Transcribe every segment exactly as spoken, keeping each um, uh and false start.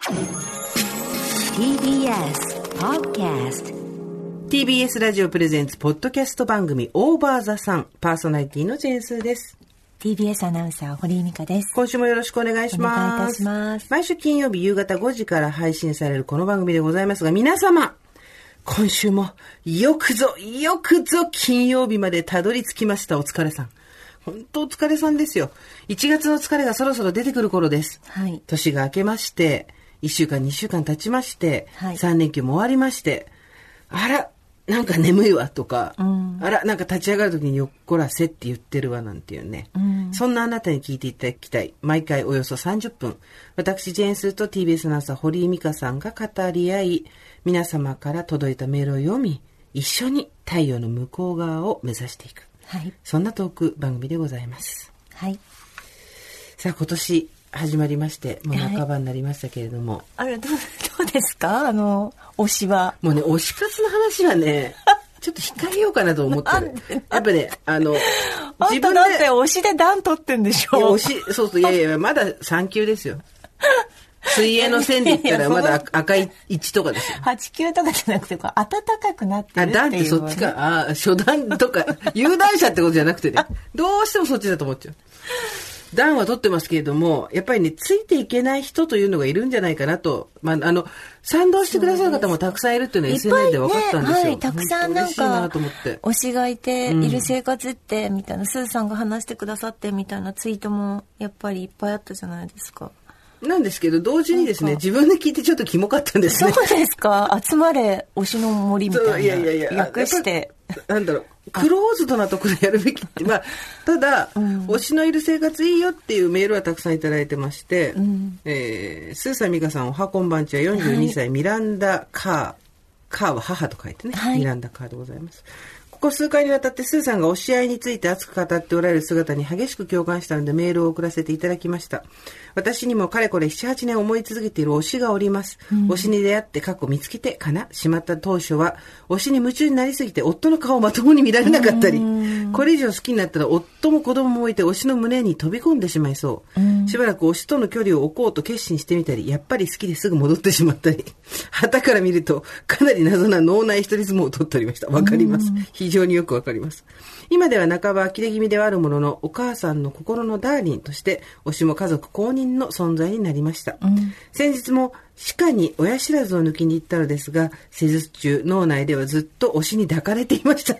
ティービーエス Podcast。 ティービーエス ラジオプレゼンツポッドキャスト番組オーバーザさん、パーソナリティのジェーンスーです。 ティービーエス アナウンサー堀井美香です。 今週もよろしくお願いします。 お願いいたします。 毎週金曜日夕方ごじから配信されるこの番組でございますが、皆様今週もよくぞよくぞ金曜日までたどり着きました。お疲れさん、本当お疲れさんですよ。いちがつの疲れがそろそろ出てくる頃です、 はい、 年が明けまして、いっしゅうかんにしゅうかん経ちまして、 はい、 さん連休も終わりまして、あらなんか眠いわとか、うん、あらなんか立ち上がるときによっこらせって言ってるわなんていうね、うん、そんなあなたに聞いていただきたい。毎回およそさんじゅっぷん、私ジェーンスーと ティービーエス アナウンサー堀井美香さんが語り合い、皆様から届いたメールを読み、一緒に太陽の向こう側を目指していく、はい、そんなトーク番組でございます、はい、さあ今年始まりまして、もう半ばになりましたけれども、 はい、あれどう、どうですか、あの推しは。 もうね、推し活の話はねちょっと控えようかなと思ってる。やっぱね、あの自分で、あんただって推しで段取ってんでしょ。 いや推し、そうそう、いやいやまださん級ですよ。水泳の線で言ったらまだ赤いいちとかですよ。 はち級とかじゃなくて、こう暖かくなってるっていう、ね。 あ、段ってそっちか。あ、初段とか有段者ってことじゃなくてね、どうしてもそっちだと思っちゃう。段は取ってますけれども、やっぱりね、ついていけない人というのがいるんじゃないかなと、まあ、あの賛同してくださる方もたくさんいるっていうのは エスエヌエス で分かったんですよ、ね、はい、 たくさんなんか推しがいている生活ってみたいな、うん、スーさんが話してくださってみたいなツイートもやっぱりいっぱいあったじゃないですか。 なんですけど、同時にですね、自分で聞いてちょっとキモかったんですね。 そうですか。集まれ推しの森みたいな、 いやいやいや、 略してなんだろう、クローズドなところでやるべきって、まあ、ただ、うん、推しのいる生活いいよっていうメールはたくさんいただいてまして、うん、えー、スーサミカさん、おはこんばんちはよんじゅうにさい、はい、ミランダ・カー、カーは母と書いてね、はい、ミランダ・カーでございます。ここ数回にわたってスーさんが推し合いについて熱く語っておられる姿に激しく共感したのでメールを送らせていただきました。私にもかれこれななはちねん思い続けている推しがおります、うん、推しに出会って過去見つけてかなしまった当初は推しに夢中になりすぎて夫の顔をまともに見られなかったり、これ以上好きになったら夫も子供も置いて推しの胸に飛び込んでしまいそう、うん、しばらく推しとの距離を置こうと決心してみたり、やっぱり好きですぐ戻ってしまったり、旗から見るとかなり謎な脳内一人相撲を取っておりました。わかります、非常によくわかります。今では半ば呆れ気味ではあるものの、お母さんの心のダーリンとして推しも家族公認の存在になりました、うん、先日も歯科に親知らずを抜きに行ったのですが、施術中脳内ではずっと推しに抱かれていました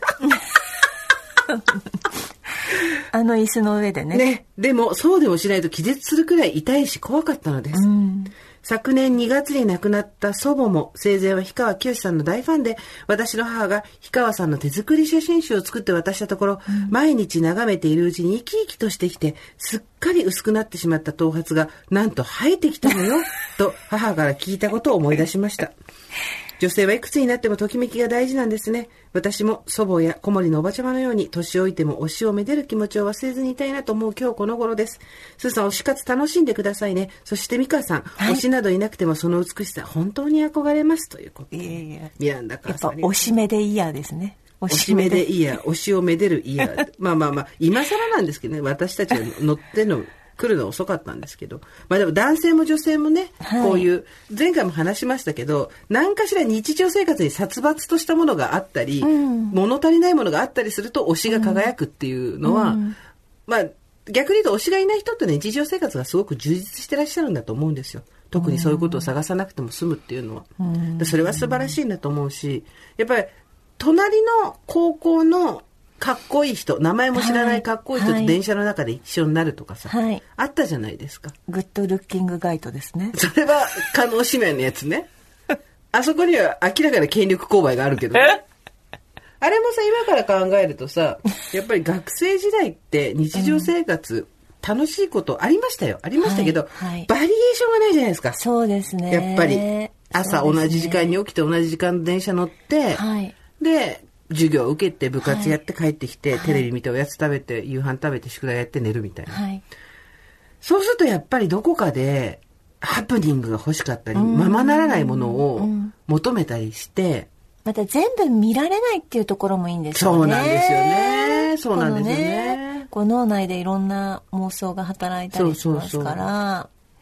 あの椅子の上で ね, ねでもそうでもしないと気絶するくらい痛いし怖かったのです、うん、昨年にがつに亡くなった祖母も生前は氷川きよしさんの大ファンで、私の母が氷川さんの手作り写真集を作って渡したところ、うん、毎日眺めているうちに生き生きとしてきて、すっかり薄くなってしまった頭髪がなんと生えてきたのよと母から聞いたことを思い出しました。女性はいくつになってもときめきが大事なんですね。私も祖母や小森のおばちゃまのように年老いても推しをめでる気持ちを忘れずにいたいなと思う今日この頃です。スーさん、推し活楽しんでくださいね。そして美香さん、はい、推しなどいなくてもその美しさ本当に憧れますということで、いやいやミランダカーさん、 やっぱ推しめでイヤーですね。 推しめでイヤー、推しをめでるイヤーまあまあまあ今更なんですけどね、私たちが乗っての来るの遅かったんですけど、まあでも男性も女性もね、はい、こういう前回も話しましたけど、何かしら日常生活に殺伐としたものがあったり、うん、物足りないものがあったりすると推しが輝くっていうのは、うん、まあ逆に言うと推しがいない人って、ね、日常生活がすごく充実してらっしゃるんだと思うんですよ。特にそういうことを探さなくても済むっていうのは、うん、それは素晴らしいなと思うし、やっぱり隣の高校のかっこいい人、名前も知らないかっこいい人と電車の中で一緒になるとかさ、はい、あったじゃないですか。 グッドルッキングガイドですね。 それは加納姉妹のやつねあそこには明らかな権力勾配があるけどねあれもさ、今から考えるとさ、やっぱり学生時代って日常生活、うん、楽しいことありましたよ、ありましたけど、はいはい、バリエーションがないじゃないですか。 そうですね。 やっぱり朝同じ時間に起きて同じ時間の電車乗って、はい、で授業を受けて部活やって帰ってきて、はい、テレビ見ておやつ食べて夕飯食べて宿題やって寝るみたいな、はい、そうするとやっぱりどこかでハプニングが欲しかったり、ままならないものを求めたりして、 また全部見られないっていうところもいいんですよね。 そうなんですよね。そうなんですよね。 このね、こう脳内でいろんな妄想が働いたりしますから、そうそうそう、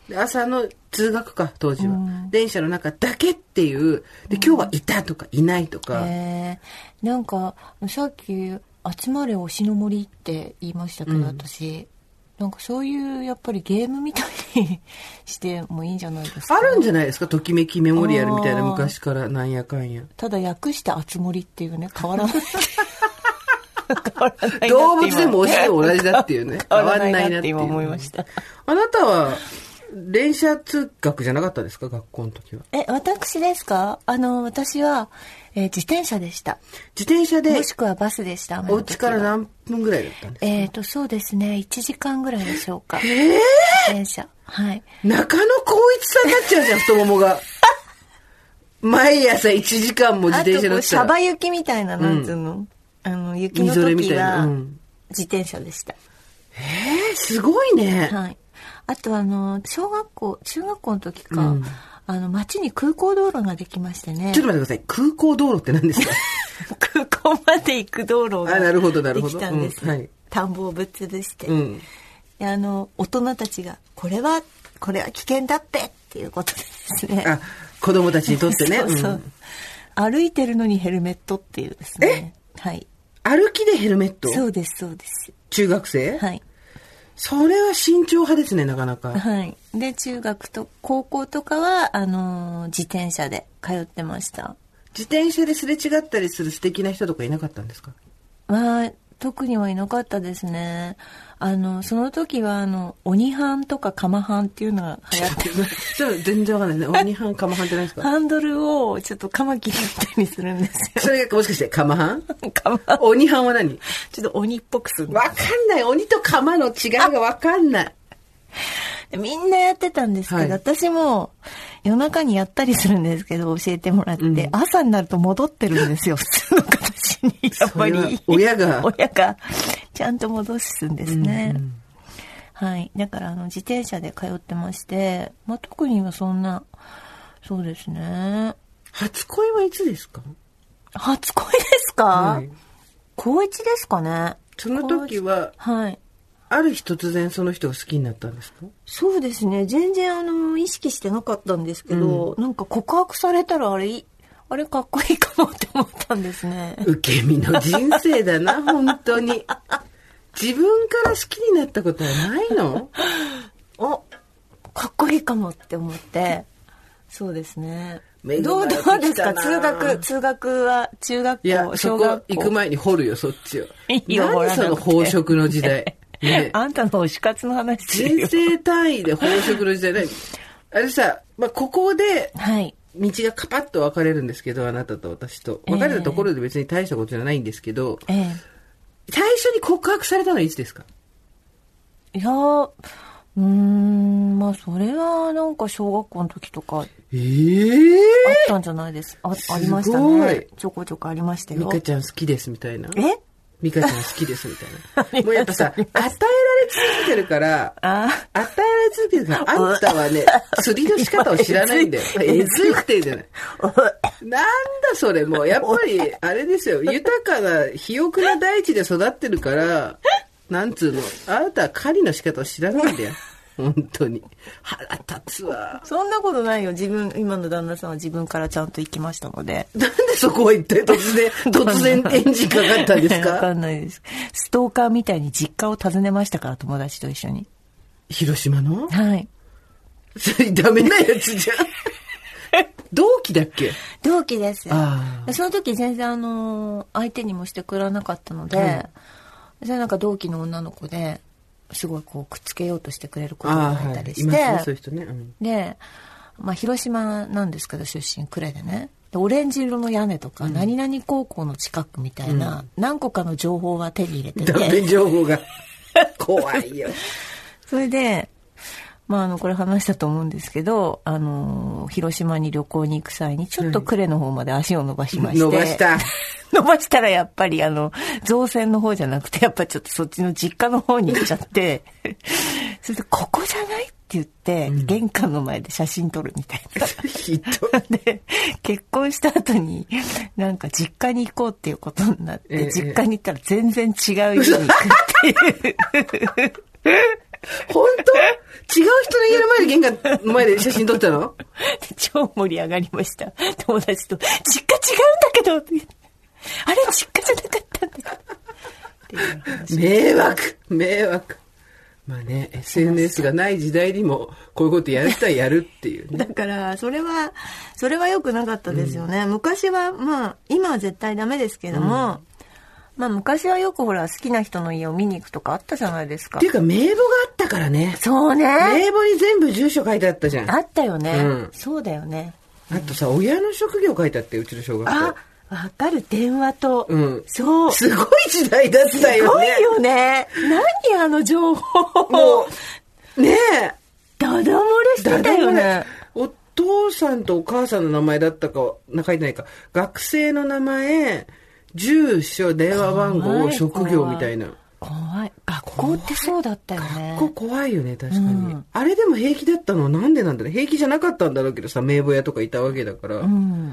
で朝の通学か当時は、うん、電車の中だけっていうで今日はいたとかいないとか、 えー、なんかさっき集まれ推しの森って言いましたけど、うん、私なんかそういうやっぱりゲームみたいにしてもいいんじゃないですか。 あるんじゃないですか、ときめきメモリアルみたいな、昔からなんやかんや。 ただ訳してあつ森っていうね、変わらない変わらない動物でも推しでも同じだっていうね変わらないなって今思いました。 あなたは電車通学じゃなかったですか、学校の時は。 え、私ですか。あの私は、えー、自転車でした。 自転車で、 もしくはバスでした。 お家から何分ぐらいだったんですか。 えっとそうですね、いちじかんぐらいでしょうか。 えー、 自転車、はい。 中野光一さんになっちゃうじゃん太ももが毎朝いちじかんも自転車乗ってたら、 あとこうシャバ雪みたいな、なんつうの、うん、あの雪の時は、うん、自転車でした。 えー、すごいね。 はい。あとあの小学校中学校の時か、うん、あの町に空港道路ができましてね。 ちょっと待ってください、空港道路って何ですか空港まで行く道路ができたんです。 うん、はい、 田んぼをぶっ潰して、 うん、 であの大人たちがこれはこれは危険だってっていうことですね。 あ、子供たちにとってね。 そうそう、うん、歩いてるのにヘルメットっていうですね。はい。 歩きでヘルメット。 そうですそうです。 中学生。 はい。 それは慎重派ですね、なかなか。 はい。で中学と高校とかはあのー、自転車で通ってました。 自転車ですれ違ったりする素敵な人とかいなかったんですか。 まあ特にはいなかったですね。あのその時はあの鬼ハンとかカマハンっていうのが流行ってちょっと全然わかんないね。鬼ハンカマハンって何ですか。 ハンドルをちょっとカマキリみたいにするんですよ。 それがもしかしてカマハンカマハン。 鬼ハンは何。 ちょっと鬼っぽくする。 わかんない、鬼とカマの違いがわかんない。 みんなやってたんですけど、はい、私も夜中にやったりするんですけど教えてもらって、うん、朝になると戻ってるんですよ普通の形に。やっぱり親が親がちゃんと戻すんですね。うんうん、はい。だからあの自転車で通ってまして、まあ、特にはそんな、そうですね。 初恋はいつですか。 初恋ですか、はい、高一ですかね。 その時は、 はい。 ある日突然その人が好きになったんですか。 そうですね。全然あの意識してなかったんですけど、うん、なんか告白されたらあれあれかっこいいかもって思ったんですね。 受け身の人生だな本当に。自分から好きになったことはないの？ お、かっこいいかもって思って。そうですね。どうどうですか。通学通学は中学校、 いや小学校行く前に掘るよそっちを。何その飽食の時代。ね、 あんたの推し活の話するよ。人生単位で飽食の時代ね。あれさ、まあ、ここで道がカパッと分かれるんですけど、あなたと私と分かれたところで別に大したことじゃないんですけど、えー、最初に告白されたのはいつですか。 いやー、うーん、まあそれはなんか小学校の時とかえー、 あったんじゃないですか。 あ, ありましたね。ちょこちょこありましたよ。 ミカちゃん好きですみたいな。 えミカちゃん好きですみたいな。もうやっぱさ、与えられ続けてるから、与えられ続けてるから、あんたはね、釣りの仕方を知らないんだよ。えずいってじゃない。なんだそれ、もうやっぱり、あれですよ、豊かな、肥沃な大地で育ってるから、なんつうの、あなたは狩りの仕方を知らないんだよ。本当に腹立つわ。 そんなことないよ。自分今の旦那さんは自分からちゃんと行きましたので。 なんでそこへ行って突然突然エンジンかかったんですか。 わかんないです。ストーカーみたいに実家を訪ねましたから、友達と一緒に。 広島の。 はい。 ダメなやつじゃん。同期だっけ。 同期ですよ。その時全然あの相手にもしてくれなかったので、うん、それなんか同期の女の子ですごいこうくっつけようとしてくれる子がいたりして、はいね、そういう人ね、うん、で、まあ、広島なんですけど出身呉でね、でオレンジ色の屋根とか、うん、何々高校の近くみたいな、うん、何個かの情報は手に入れてて、 断片情報が怖いよ。 それでまあ、あのこれ話したと思うんですけど、あの広島に旅行に行く際にちょっと呉の方まで足を伸ばしまして、 伸ばした伸ばしたらやっぱりあの造船の方じゃなくてやっぱちょっとそっちの実家の方に行っちゃってそれでここじゃないって言って、うん、玄関の前で写真撮るみたいなで結婚した後になんか実家に行こうっていうことになって、えー、実家に行ったら全然違う家に行くっていう本当？違う人の家の前で玄関の前で写真撮ったの？ 超盛り上がりました。友達と、実家違うんだけどあれ実家じゃなかったんだっていう話。 迷惑迷惑。まあね、エスエヌエス がない時代にもこういうことやる人はやるっていう、ね、 だからそれはそれは良くなかったですよね、うん、昔はまあ今は絶対ダメですけども、うん、まあ昔はよくほら好きな人の家を見に行くとかあったじゃないですか。 っていうか名簿があったからね。 そうね、 名簿に全部住所書いてあったじゃん。 あったよね、うん、そうだよね。 あとさ、親の職業書いてあって、うちの小学校。 あ、わかる、電話と、 うん、 そうすごい時代だったよね。 すごいよね。何あの情報もうねえダダ漏れしてたよね。 お父さんとお母さんの名前だったか書いてないか、学生の名前、住所、電話番号、職業みたいな。 怖い。学校ってそうだったよね。 学校怖いよね、確かに、うん、あれでも平気だったのなんでなんだろう。平気じゃなかったんだろうけどさ、名簿屋とかいたわけだから、うん、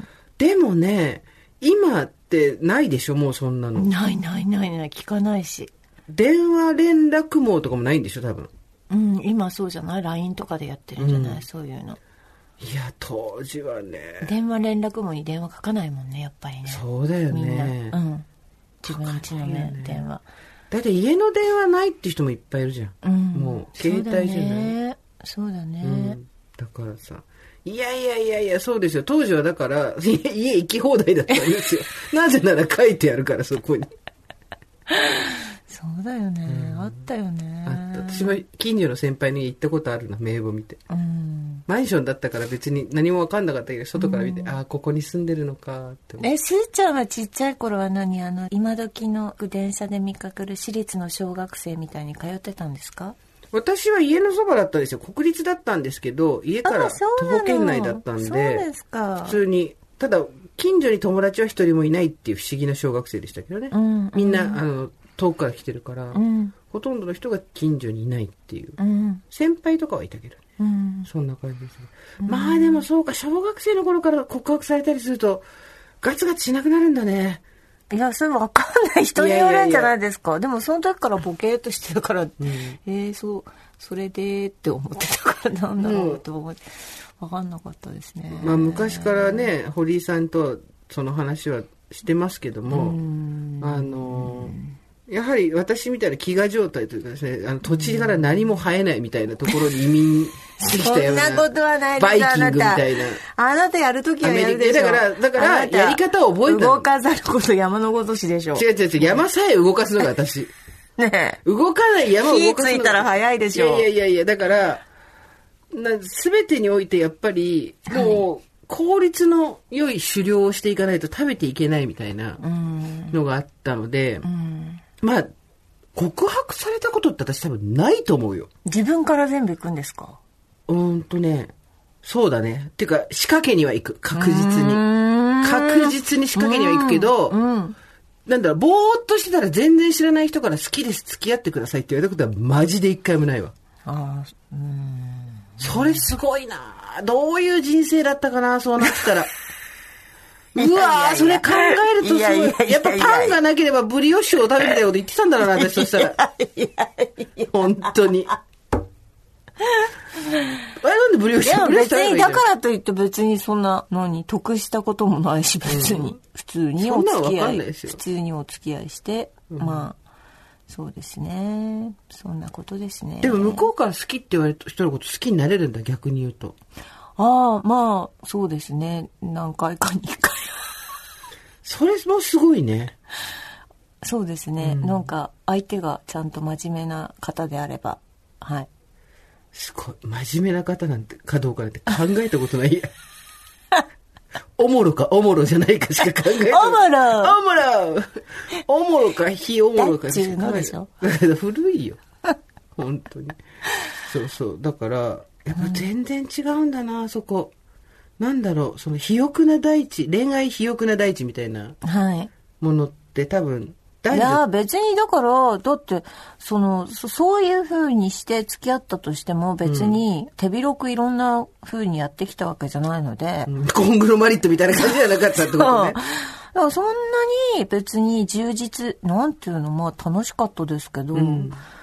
でもね、今ってないでしょ、もうそんなの。 ないないないない、聞かないし。 電話連絡網とかもないんでしょ、多分。 うん、今そうじゃない？ ライン とかでやってるんじゃない、うん、そういうの。 いや、当時はね。 電話連絡網に電話書かないもんね、やっぱりね。 そうだよね。 みんな。うん。自分家のね、電話。 だって家の電話ないって人もいっぱいいるじゃん。うん、もう携帯じゃない。 そうだね。 うん、だからさ。いやいやいやいや、そうですよ。当時はだから、家行き放題だったんですよ。なぜなら書いてあるから、そこに。 そうだよね、うん、あったよね。 あった。私も近所の先輩に行ったことあるな、名簿見て、うん、マンションだったから別に何も分かんなかったけど、外から見て、うん、ああここに住んでるのかって思って。 え、すーちゃんはちっちゃい頃は何、あの今時の電車で見かける私立の小学生みたいに通ってたんですか？ 私は家のそばだったんですよ。国立だったんですけど、家から徒歩圏内だったんで、 そうですか。 普通に、ただ近所に友達は一人もいないっていう不思議な小学生でしたけどね、うん、みんなあの遠くから来てるから、うん、ほとんどの人が近所にいないっていう、うん、先輩とかはいたけどね、うん、そんな感じです、うん、まあでもそうか、小学生の頃から告白されたりするとガツガツしなくなるんだね。 いや、それ分かんない、人によるんじゃないですか。いやいやいや、でもその時からボケーっとしてるから、うん、えー、そうそれでって思ってたからなんだろうと思って、うん、分かんなかったですね。 まあ昔からね、堀井さんとその話はしてますけども、あのやはり私みたいな飢餓状態というかですね、あの土地から何も生えないみたいなところに移民してきたような、 そんなことはないです。 バイキングみたいな。 あなたやるときはやるでしょ。 だからだからやり方を覚えたの。 動かざること山のごとしでしょ。 違う違う違う、山さえ動かすのが私。ねえ、動かない山を動かすのが。 火ついたら早いでしょ。 いやいやいやいや、だからすべてにおいてやっぱりもう、はい、効率の良い狩猟をしていかないと食べていけないみたいなのがあったので、うん、まあ告白されたことって私多分ないと思うよ。 自分から全部行くんですか？ うーんとね、そうだね。っていうか仕掛けには行く、確実に確実に仕掛けには行くけど、うんうん、なんだろう、ぼーっとしてたら全然知らない人から好きです付き合ってくださいって言われたことはマジで一回もないわ。あ、うーん、それすごいな。どういう人生だったかな、そうなったら。うわー、それ考えるとすごい。いやいやいやいや、やっぱパンがなければブリオッシュを食べてたよって言ってたんだろうな、私そしたら。いやいや本当に。あれなんでブリオッシュ？いや別にだからといって別にそんなのに得したこともないし、別に、うん、普通にお付き合い、普通にお付き合いして、うん、まあそうですね、そんなことですね。 でも向こうから好きって言われた人のこと好きになれるんだ、逆に言うと。 ああ、まあそうですね、何回かにいっかいそれもすごいね。 そうですね、うん、なんか相手がちゃんと真面目な方であれば、はい。 すごい真面目な方なんてかどうかなんて考えたことないやおもろかおもろじゃないかしか考えない。 おもろおもろおもろか非おもろかしか考えない。 でしょ古いよ本当に。そうそう、だからやっぱ全然違うんだな、うん、そこ。なんだろう、その肥沃な大地、恋愛肥沃な大地みたいなものって多分、 いや別にだからだってその そ, そういう風にして付き合ったとしても別に手広くいろんな風にやってきたわけじゃないので、 うん、コングロマリットみたいな感じじゃなかったってことね。 だからそんなに別に充実なんていうのまあ楽しかったですけど、うん、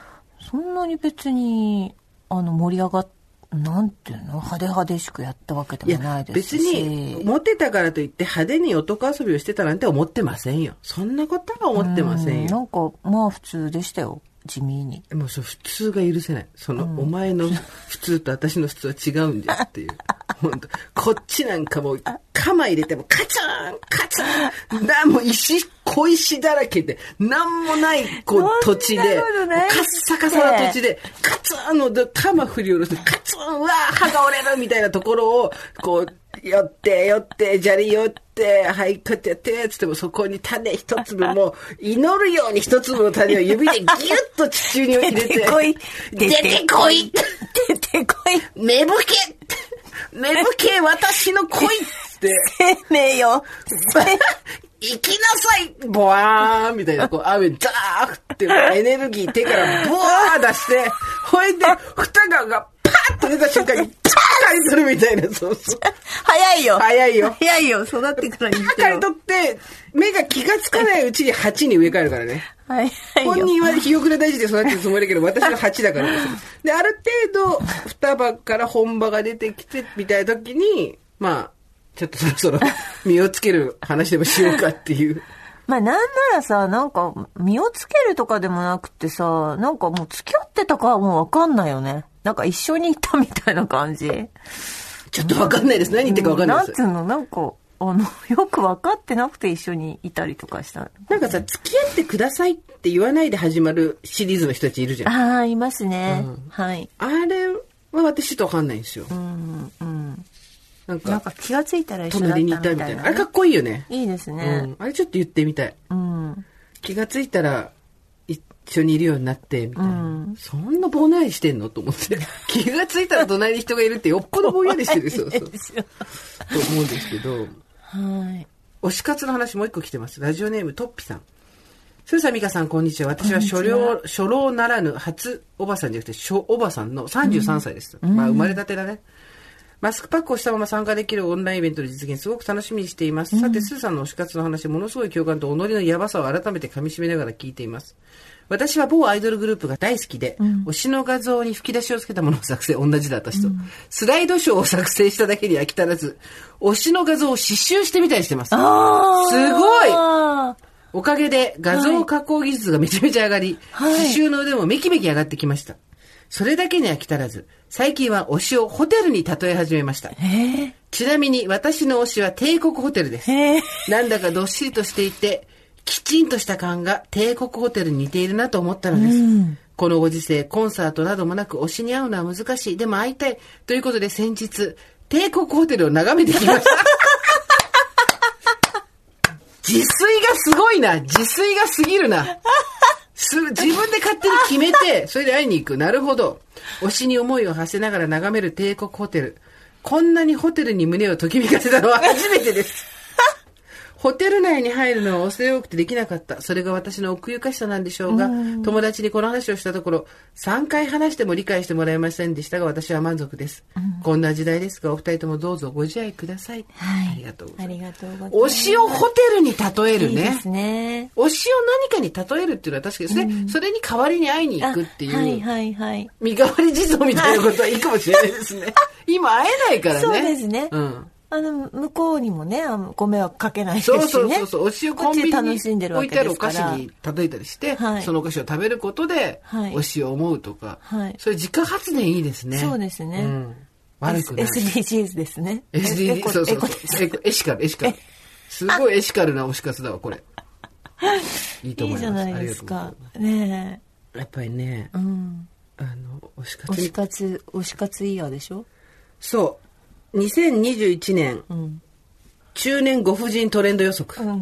そんなに別にあの盛り上がってなんていうの派手派手しくやったわけでもないですし。 いや別にモテたからといって派手に男遊びをしてたなんて思ってませんよ。そんなことは思ってませんよ。 なんかまあ普通でしたよ、地味に。 もうそ普通が許せない。その、うん、お前の普通と私の普通は違うんですっていう。本当こっちなんかもう鎌入れてもカツンカツンだもう石小石だらけでなんもないこう土地でカッサカサな土地でカツンの鎌振り下ろしてカツンうわ歯が折れるみたいなところをこう寄って寄って砂利寄ってはいこうやってやってつってもそこに種一粒も祈るように一粒の種を指でギュッと地中に入れて出てこい出てこい出てこい芽吹け芽吹け私の恋って生命よ行きなさいボワーンみたいなこう雨ザーってエネルギー手からボワー出してほいで蓋がパーッと出た瞬間にパーッとするみたいなそうそう早いよ早いよ早いよ育ってからにしてよ刈り取って目が気がつかないうちに鉢に植え替えるからねはい、 本人はひよくれ大事で育てるつもりだけど私は鉢だからですである程度双葉から本葉が出てきてみたいな時にまあちょっとそろそろ実をつける話でもしようかっていうまあなんならさなんか実をつけるとかでもなくてさなんかもう付き合ってたかはもう分かんないよねなんか一緒にいたみたいな感じちょっと分かんないです何言ってるか分かんないです、 うん、なんつうのなんかあのよく分かってなくて一緒にいたりとかしたなんかさ付き合ってくださいって言わないで始まるシリーズの人たちいるじゃんああいますね、うん、はいあれは私ちょっと分かんないんですようんうんなんかなんか気がついたら一緒だったみたいな、ね、 隣にいたみたいなあれかっこいいよねいいですね、 うん、あれちょっと言ってみたい、 うん、 気がついたら一緒にいるようになってみたいな、うん、そんなぼんやりしてんのと思って気がついたら隣に人がいるってよっぽどぼんやりしてるそうそうと思うんですけどはい推し活の話もう一個来てますラジオネームトッピさんスーサミカさんこんにちは私は初老初老ならぬ初おばさんじゃなくて初おばさんのさんじゅうさんさいです、うん、まあ生まれたてだねマスクパックをしたまま参加できるオンラインイベントの実現すごく楽しみにしています、うん、さてスーさんの推し活の話ものすごい共感と己のヤバさを改めて噛み締めながら聞いています私は某アイドルグループが大好きで、うん、推しの画像に吹き出しをつけたものを作成同じだ私と、うん、スライドショーを作成しただけに飽き足らず推しの画像を刺繍してみたりしてますすごいおかげで画像加工技術がめちゃめちゃ上がり、はい、刺繍の腕もめきめき上がってきましたそれだけに飽き足らず最近は推しをホテルに例え始めましたちなみに私の推しは帝国ホテルですなんだかどっしりとしていてきちんとした感が帝国ホテルに似ているなと思ったのです、うん、このご時世コンサートなどもなく推しに会うのは難しいでも会いたいということで先日帝国ホテルを眺めてきました自炊がすごいな自炊がすぎるなす自分で勝手に決めてそれで会いに行くなるほど推しに思いを馳せながら眺める帝国ホテルこんなにホテルに胸をときめかせたのは初めてですホテル内に入るのは恐れ多くてできなかった。それが私の奥ゆかしさなんでしょうが、うん、友達にこの話をしたところ、さんかい話しても理解してもらえませんでしたが、私は満足です。うん、こんな時代ですが、お二人ともどうぞご自愛ください。 はい。 ありがとうございます。 ありがとうございます。 推しをホテルに例えるね。 いいですね。 推しを何かに例えるっていうのは確かですね、うん、それに代わりに会いに行くっていう、 はいはいはい。 身代わり地蔵みたいなことはいいかもしれないですね。今会えないからね。 そうですね。 うん。 あの向こうにもね、あのご迷惑かけないですしね。 そうそうそうそう。推しをコンビニに楽しんでるわけ置いてあるお菓子に例えたりして、はい、そのお菓子を食べることで、はい、推しを思うとか、はい、それ自家発電いいですね。 そうですね。うん、 悪くない。 エスディージーズ ですね。 エスディージーズ そうそうそう。エシカルエシカル。すごいエシカルな推し活だわこれ。いいと思います。いいじゃないですか。 ねえ。やっぱりね、 うん、 あの推し活推し活推し活イヤーでしょ。 そう。にせんにじゅういちねん、うん、中年ご婦人トレンド予測、うん、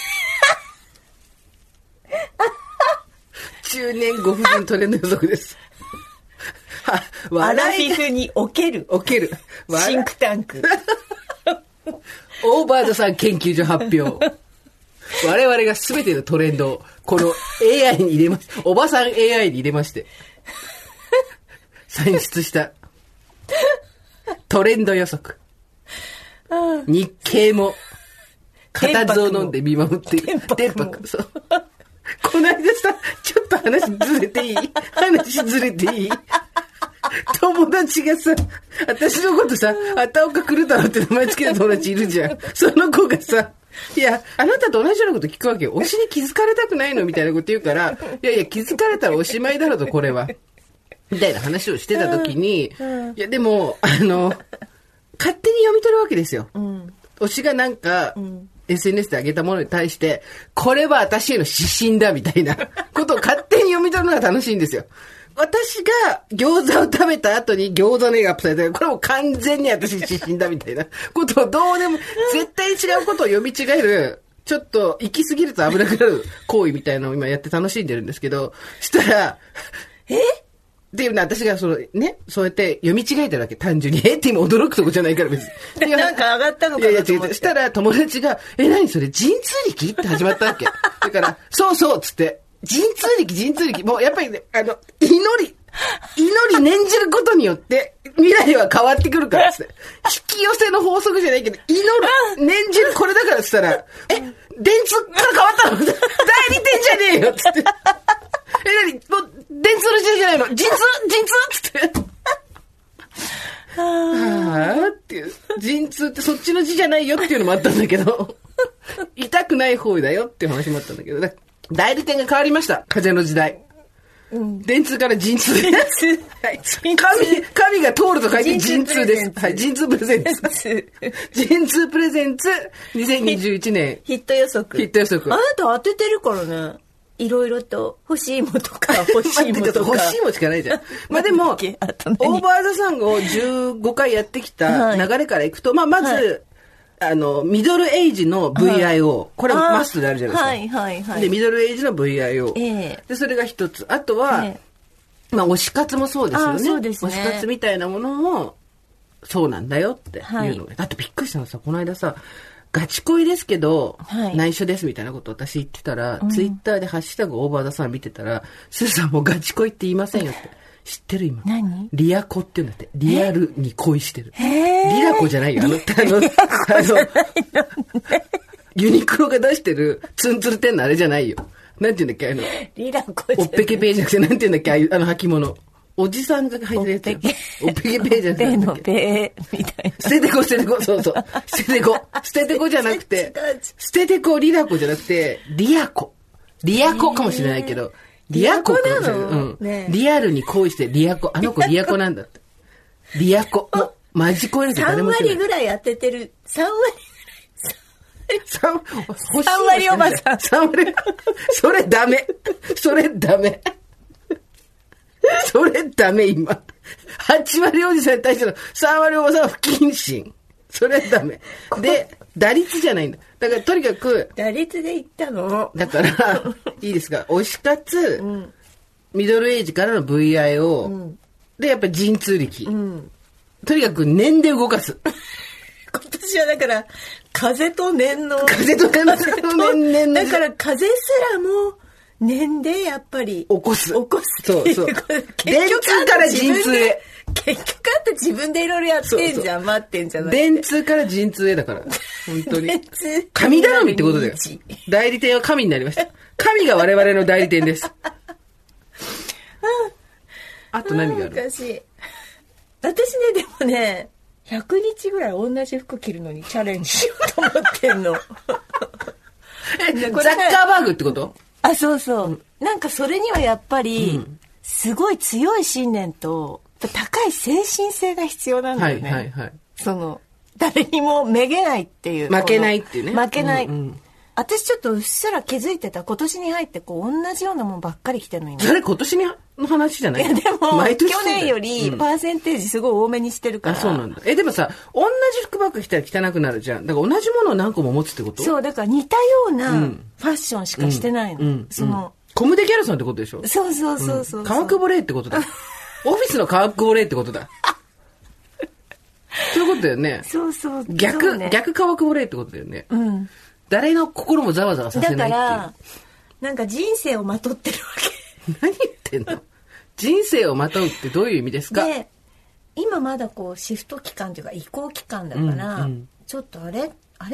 中年ご婦人トレンド予測ですアラフィフにおけるおけるシンクタンクオーバードさん研究所発表我々が全てのトレンドをこの エーアイ に入れましおばさん エーアイ に入れまして算出したトレンド予測。日経も固唾を飲んで見守っている。電波そう。ここの間さ、ちょっと話ずれていい話ずれていい友達がさ、私のことさ、あたおかくるだろって名前つけた友達いるじゃん。その子がさ、いや、あなたと同じようなこと聞くわけよ。推しに気づかれたくないのみたいなこと言うから、いやいや、気づかれたらおしまいだろと、これは。みたいな話をしてた時に、うんうん、いや、でも、あの、勝手に読み取るわけですよ。うん、推しがなんか、うん、エスエヌエス で上げたものに対して、これは私への指針だみたいなことを勝手に読み取るのが楽しいんですよ。私が餃子を食べた後に餃子の絵がアップされて、これも完全に私指針だみたいなことをどうでも、絶対に違うことを読み違える、ちょっと行き過ぎると危なくなる行為みたいなのを今やって楽しんでるんですけど、したら、えっていうのは私がそのね、そうやって読み違えてるわけ、単純に。えって今驚くとこじゃないから別に。 なんか上がったのかなと思って。いやいや違う。 したら友達が、え、何それ神通力って始まったわけ。だから、そうそうっつって。神通力、神通力。もうやっぱりね、あの、祈り、祈り念じることによって、未来は変わってくるからっつって。引き寄せの法則じゃないけど、祈る、念じるこれだからっつったら、え、電通から変わったの代理店じゃねえよっつって。え、なにもう、電通の時代じゃないの神通神通っつって。はぁっていう。神通ってそっちの字じゃないよっていうのもあったんだけど、痛くない方だよっていう話もあったんだけど、代理店が変わりました。風の時代。うん、電通から神通です。はい、神, 神が通ると書いて神通です。はい、神通プレゼンツ。神通プレゼンツにせんにじゅういちねん。 ヒット予測。 ヒット予測。 あなた当ててるからね。いろいろと欲しいもとか欲しいもとか。 欲しいもしかないじゃん。まあでも、オーバーザサンゴをじゅうごかいやってきた流れからいくと、まあまず、はいあの、ミドルエイジの ブイアイオー。はい、これはマストであるじゃないですか。はいはいはい。で、ミドルエイジの ブイアイオー。えー、で、それが一つ。あとは、えー、まあ、推し活もそうですよね。そうですね。推し活みたいなものも、そうなんだよっていうのが。はい、だってびっくりしたのさ、この間さ、ガチ恋ですけど、はい、内緒ですみたいなこと私言ってたら、うん、ツイッターでハッシュタグオーバーザさん見てたら、スーさんもうガチ恋って言いませんよって。知ってる今。 何リアコって言うんだって。リアルに恋してる。リラコじゃないよ。あの、あの、あの、ユニクロが出してるツンツルテンのあれじゃないよ。なんて言うんだっけあの、 リラコじゃない。 おっぺけペーじゃなくて、なんて言うんだっけああいう、あの履物。おじさんが履いてるやつよ。おっぺけペーじゃなくて。 ペのペーみたいな。 捨ててこ捨ててこ、そうそう。捨ててこ。捨ててこじゃなくて、捨ててこリラコじゃなくて、リアコ。リアコかもしれないけど、リアコなの、うんね、リアルに恋してリアコ。あの子リアコなんだって。リアコ。もう、マジ恋ですよ。 さん割ぐらい当ててる。さん割ぐらい。 さん、 さん割おばさん。 さん割。それダメ。それダメ。それダメ今。はち割おじさんに対してのさん割おばさんは不謹慎。それダメ。で、打率じゃないんだ。だからとにかく。 打率で言ったの。 だから、いいですか。推し活、うん、ミドルエイジからの ブイアイオー、うん、で、やっぱり神通力、うん。とにかく念で動かす。 今年はだから、風と念の。 風と念の。風と念の。だから風すらも、念でやっぱり。 起こす。 起こす。 そうそう。電通から神通へ。 結局あって自分でいろいろやってんじゃん。そうそう待ってんじゃない。 電通から神通へだから。本当に。神頼みってことだよ。代理店は神になりました。神が我々の代理店です。あと何がある？ 私、私ね、でもね、ひゃくにちぐらい同じ服着るのにチャレンジしようと思ってんの。 え、ザッカーバーグってこと？ あ、そうそう。うん、なんかそれにはやっぱり、うん、すごい強い信念と、高い精神性が必要なんだよね。はいはいはい。その、誰にもめげないっていう。 負けないっていうね。 負けない。うんうん、私ちょっとうっすら気づいてた。今年に入ってこう、同じようなもんばっかり着てるの今。 それ今年の話じゃない？いやでも、去年よりパーセンテージすごい多めにしてるから。 うん、あ、そうなんだ。え、でもさ、同じ服ばっか着たら汚くなるじゃん。だから同じものを何個も持つってこと？ そう、だから似たようなファッションしかしてないの。うんうん、その、 コムデギャルソンってことでしょ？ そうそうそうそう。 川久保玲ってことだ。オフィスの川久保玲ってことだ。そういうことだよね。 そうそう。 逆、そうね、逆川久保玲ってことだよね。うん。誰の心もざわざわさせないっていう。だから、 なんか人生をまとってるわけ。何言ってんの？人生をまとうってどういう意味ですか？ で、今まだこうシフト期間というか移行期間だから、うんうん、ちょっとあれあれっ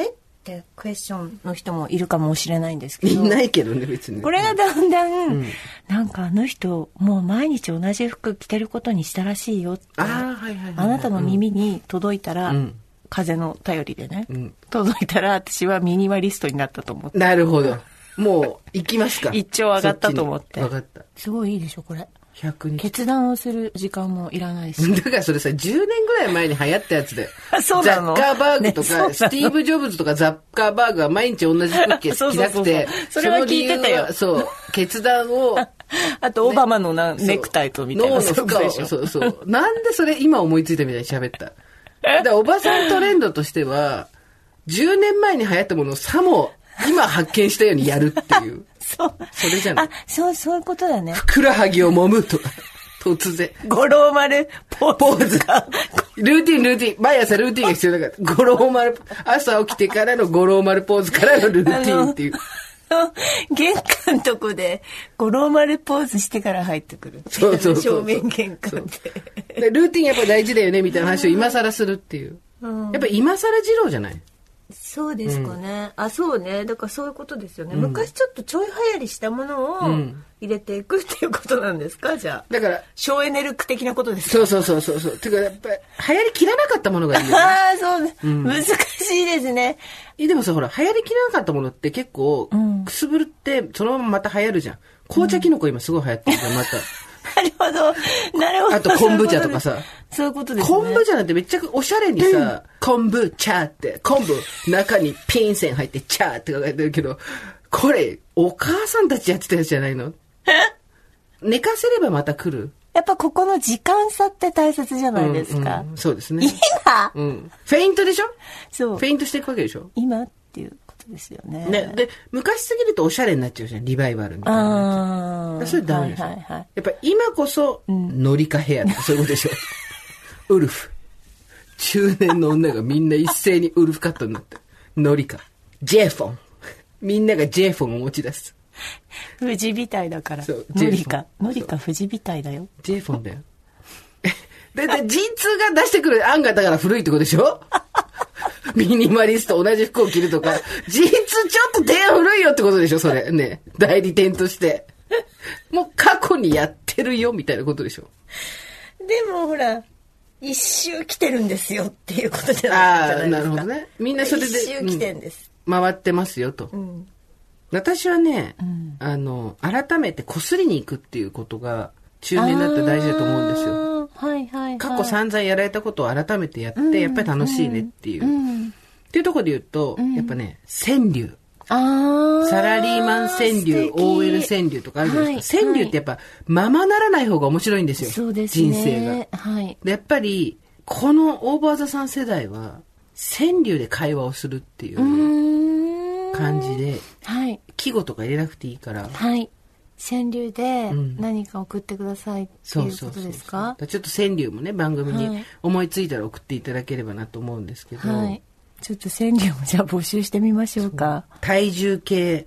ってクエスチョンの人もいるかもしれないんですけど。 いないけどね、別に。 これがだんだん、うん、なんかあの人、もう毎日同じ服着てることにしたらしいよって、あ、はいはいはい、あなたの耳に届いたら、うん、風の頼りでね、うん、届いたら私はミニマリストになったと思って。 なるほど。もう行きますか。 一丁上がったと思って。 分かった。 すごいいいでしょ、これ。 ひゃくにち決断をする時間もいらないし。 だからそれさ、じゅうねんぐらい前に流行ったやつで。 そうなの？ ザッカーバーグとか、ね、スティーブ・ジョブズとかザッカーバーグは毎日同じ服着なくて、 それは聞いてたよ。 そう、決断を。 あと、オバマのな、ね、ネクタイとみたいな。 脳の負荷を、そうそう。なんでそれ今思いついたみたいに喋った。だからおばさんトレンドとしては、じゅうねんまえに流行ったものをさも今発見したようにやるっていう。そう。それじゃない。 あ、そう、そういうことだね。 ふくらはぎを揉むとか、突然。 五郎丸ポーズ。ポーズか。 ルーティン、ルーティン。毎朝ルーティンが必要だから。五郎丸、朝起きてからの五郎丸ポーズからのルーティンっていう。 玄関のとこで五郎丸ポーズしてから入ってくる。 そうそうそう。 正面玄関で。 でルーティンやっぱ大事だよねみたいな話を今更するっていう。うん、やっぱ今更二郎じゃない？ そうですかね、うん、あ、そうね。だからそういうことですよね、うん、昔ちょっとちょい流行りしたものを入れていくっていうことなんですか、じゃあ。 だから省エネルク的なことですか。 そうそうそうそうそうてかやっぱり流行りきらなかったものがいいよね。 ああ、そうね、うん、難しいですね。 でもさ、ほら流行りきらなかったものって結構、うん、くすぶるってそのまままた流行るじゃん。紅茶キノコ今すごい流行ってるじゃん、また。 なるほど。なるほど。 あと、昆布茶とかさ。 そういうことですね。 昆布茶なんてめっちゃおしゃれにさ、うん、昆布茶って、昆布、中にピン線入って茶って書かれてるけど、これ、お母さんたちやってたやつじゃないの？寝かせればまた来る？ やっぱここの時間差って大切じゃないですか。 うんうん、そうですね。 今、 うん、フェイントでしょ？ そう。 フェイントしていくわけでしょ？ 今っていう。ですよね。 ね、で昔すぎるとおしゃれになっちゃうじゃん、リバイバルみたいなやつ。それダメでしょ、はいはいはい、やっぱ今こそ、うん、ノリカヘアってそういうことでしょ。ウルフ中年の女がみんな一斉にウルフカットになってノリカジェフォンみんながジェフォンを持ち出す。 富士みたいだからノリカノリカ富士みたいだよ。 ジェフォンだよ。だって ジーツー が出してくる案がだから古いってことでしょ。ミニマリスト同じ服を着るとか ジーツー ちょっと手古いよってことでしょ、それね。代理店としてもう過去にやってるよみたいなことでしょ。 でもほら一周来てるんですよっていうことじゃないですか。ああ、 なるほどね。みんなそれで一周来てんです、 うん、回ってますよと、うん、私はね、うん、あの改めてこすりに行くっていうことが中年だったら大事だと思うんですよ。 はいはいはい、 過去散々やられたことを改めてやって、うん、やっぱり楽しいねっていう、うん、っていうところで言うと、うん、やっぱね川柳、あサラリーマン川柳 オーエル 川柳とかあるじゃないですか、はい、川柳ってやっぱままならない方が面白いんですよ。 そうですね、 人生が、 はい、 でやっぱりこのオーバーザさん世代は川柳で会話をするっていう感じで、はい、季語とか入れなくていいから、 はい、川柳で何か送ってくださいっていうことですか？ ちょっと川柳もね番組に思いついたら送っていただければなと思うんですけど、はい、 ちょっと川柳もじゃあ募集してみましょうか。 体重計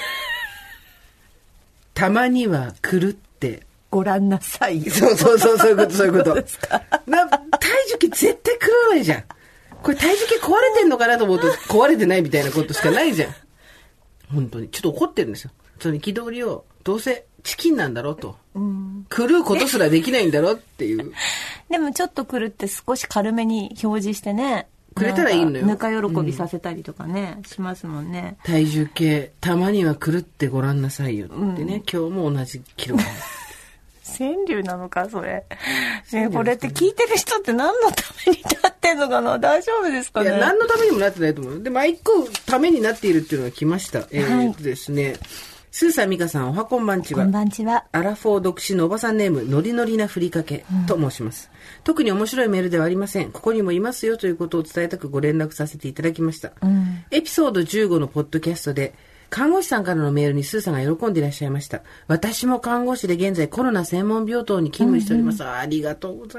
たまには狂ってご覧なさい。 そうそうそう、そういうことそういうことな。体重計絶対狂わないじゃん。これ体重計壊れてんのかなと思うと壊れてないみたいなことしかないじゃん。本当にちょっと怒ってるんですよ。その憤りをどうせチキンなんだろうと、うん、狂うことすらできないんだろうっていう。 でもちょっと狂って少し軽めに表示してね、 くれたらいいのよ。 ぬか喜びさせたりとかね、うん、しますもんね。 体重計たまには狂ってごらんなさいよってね、うん、今日も同じ記録。 川柳なのかそれ、ね、これって聞いてる人って何のためになってんのかな。大丈夫ですかね。 いや何のためにもなってないと思う。で毎個ためになっているっていうのが来ました、はい、えー、っとですね、スーさん美香さんおはこんばんちは。 こんばんちは。 アラフォー独身のおばさんネームノリノリなふりかけと申します、うん、特に面白いメールではありません。ここにもいますよということを伝えたくご連絡させていただきました、うん、エピソードじゅうごのポッドキャストで看護師さんからのメールにスーさんが喜んでいらっしゃいました。私も看護師で現在コロナ専門病棟に勤務しております、うんうん、ありがとうございます。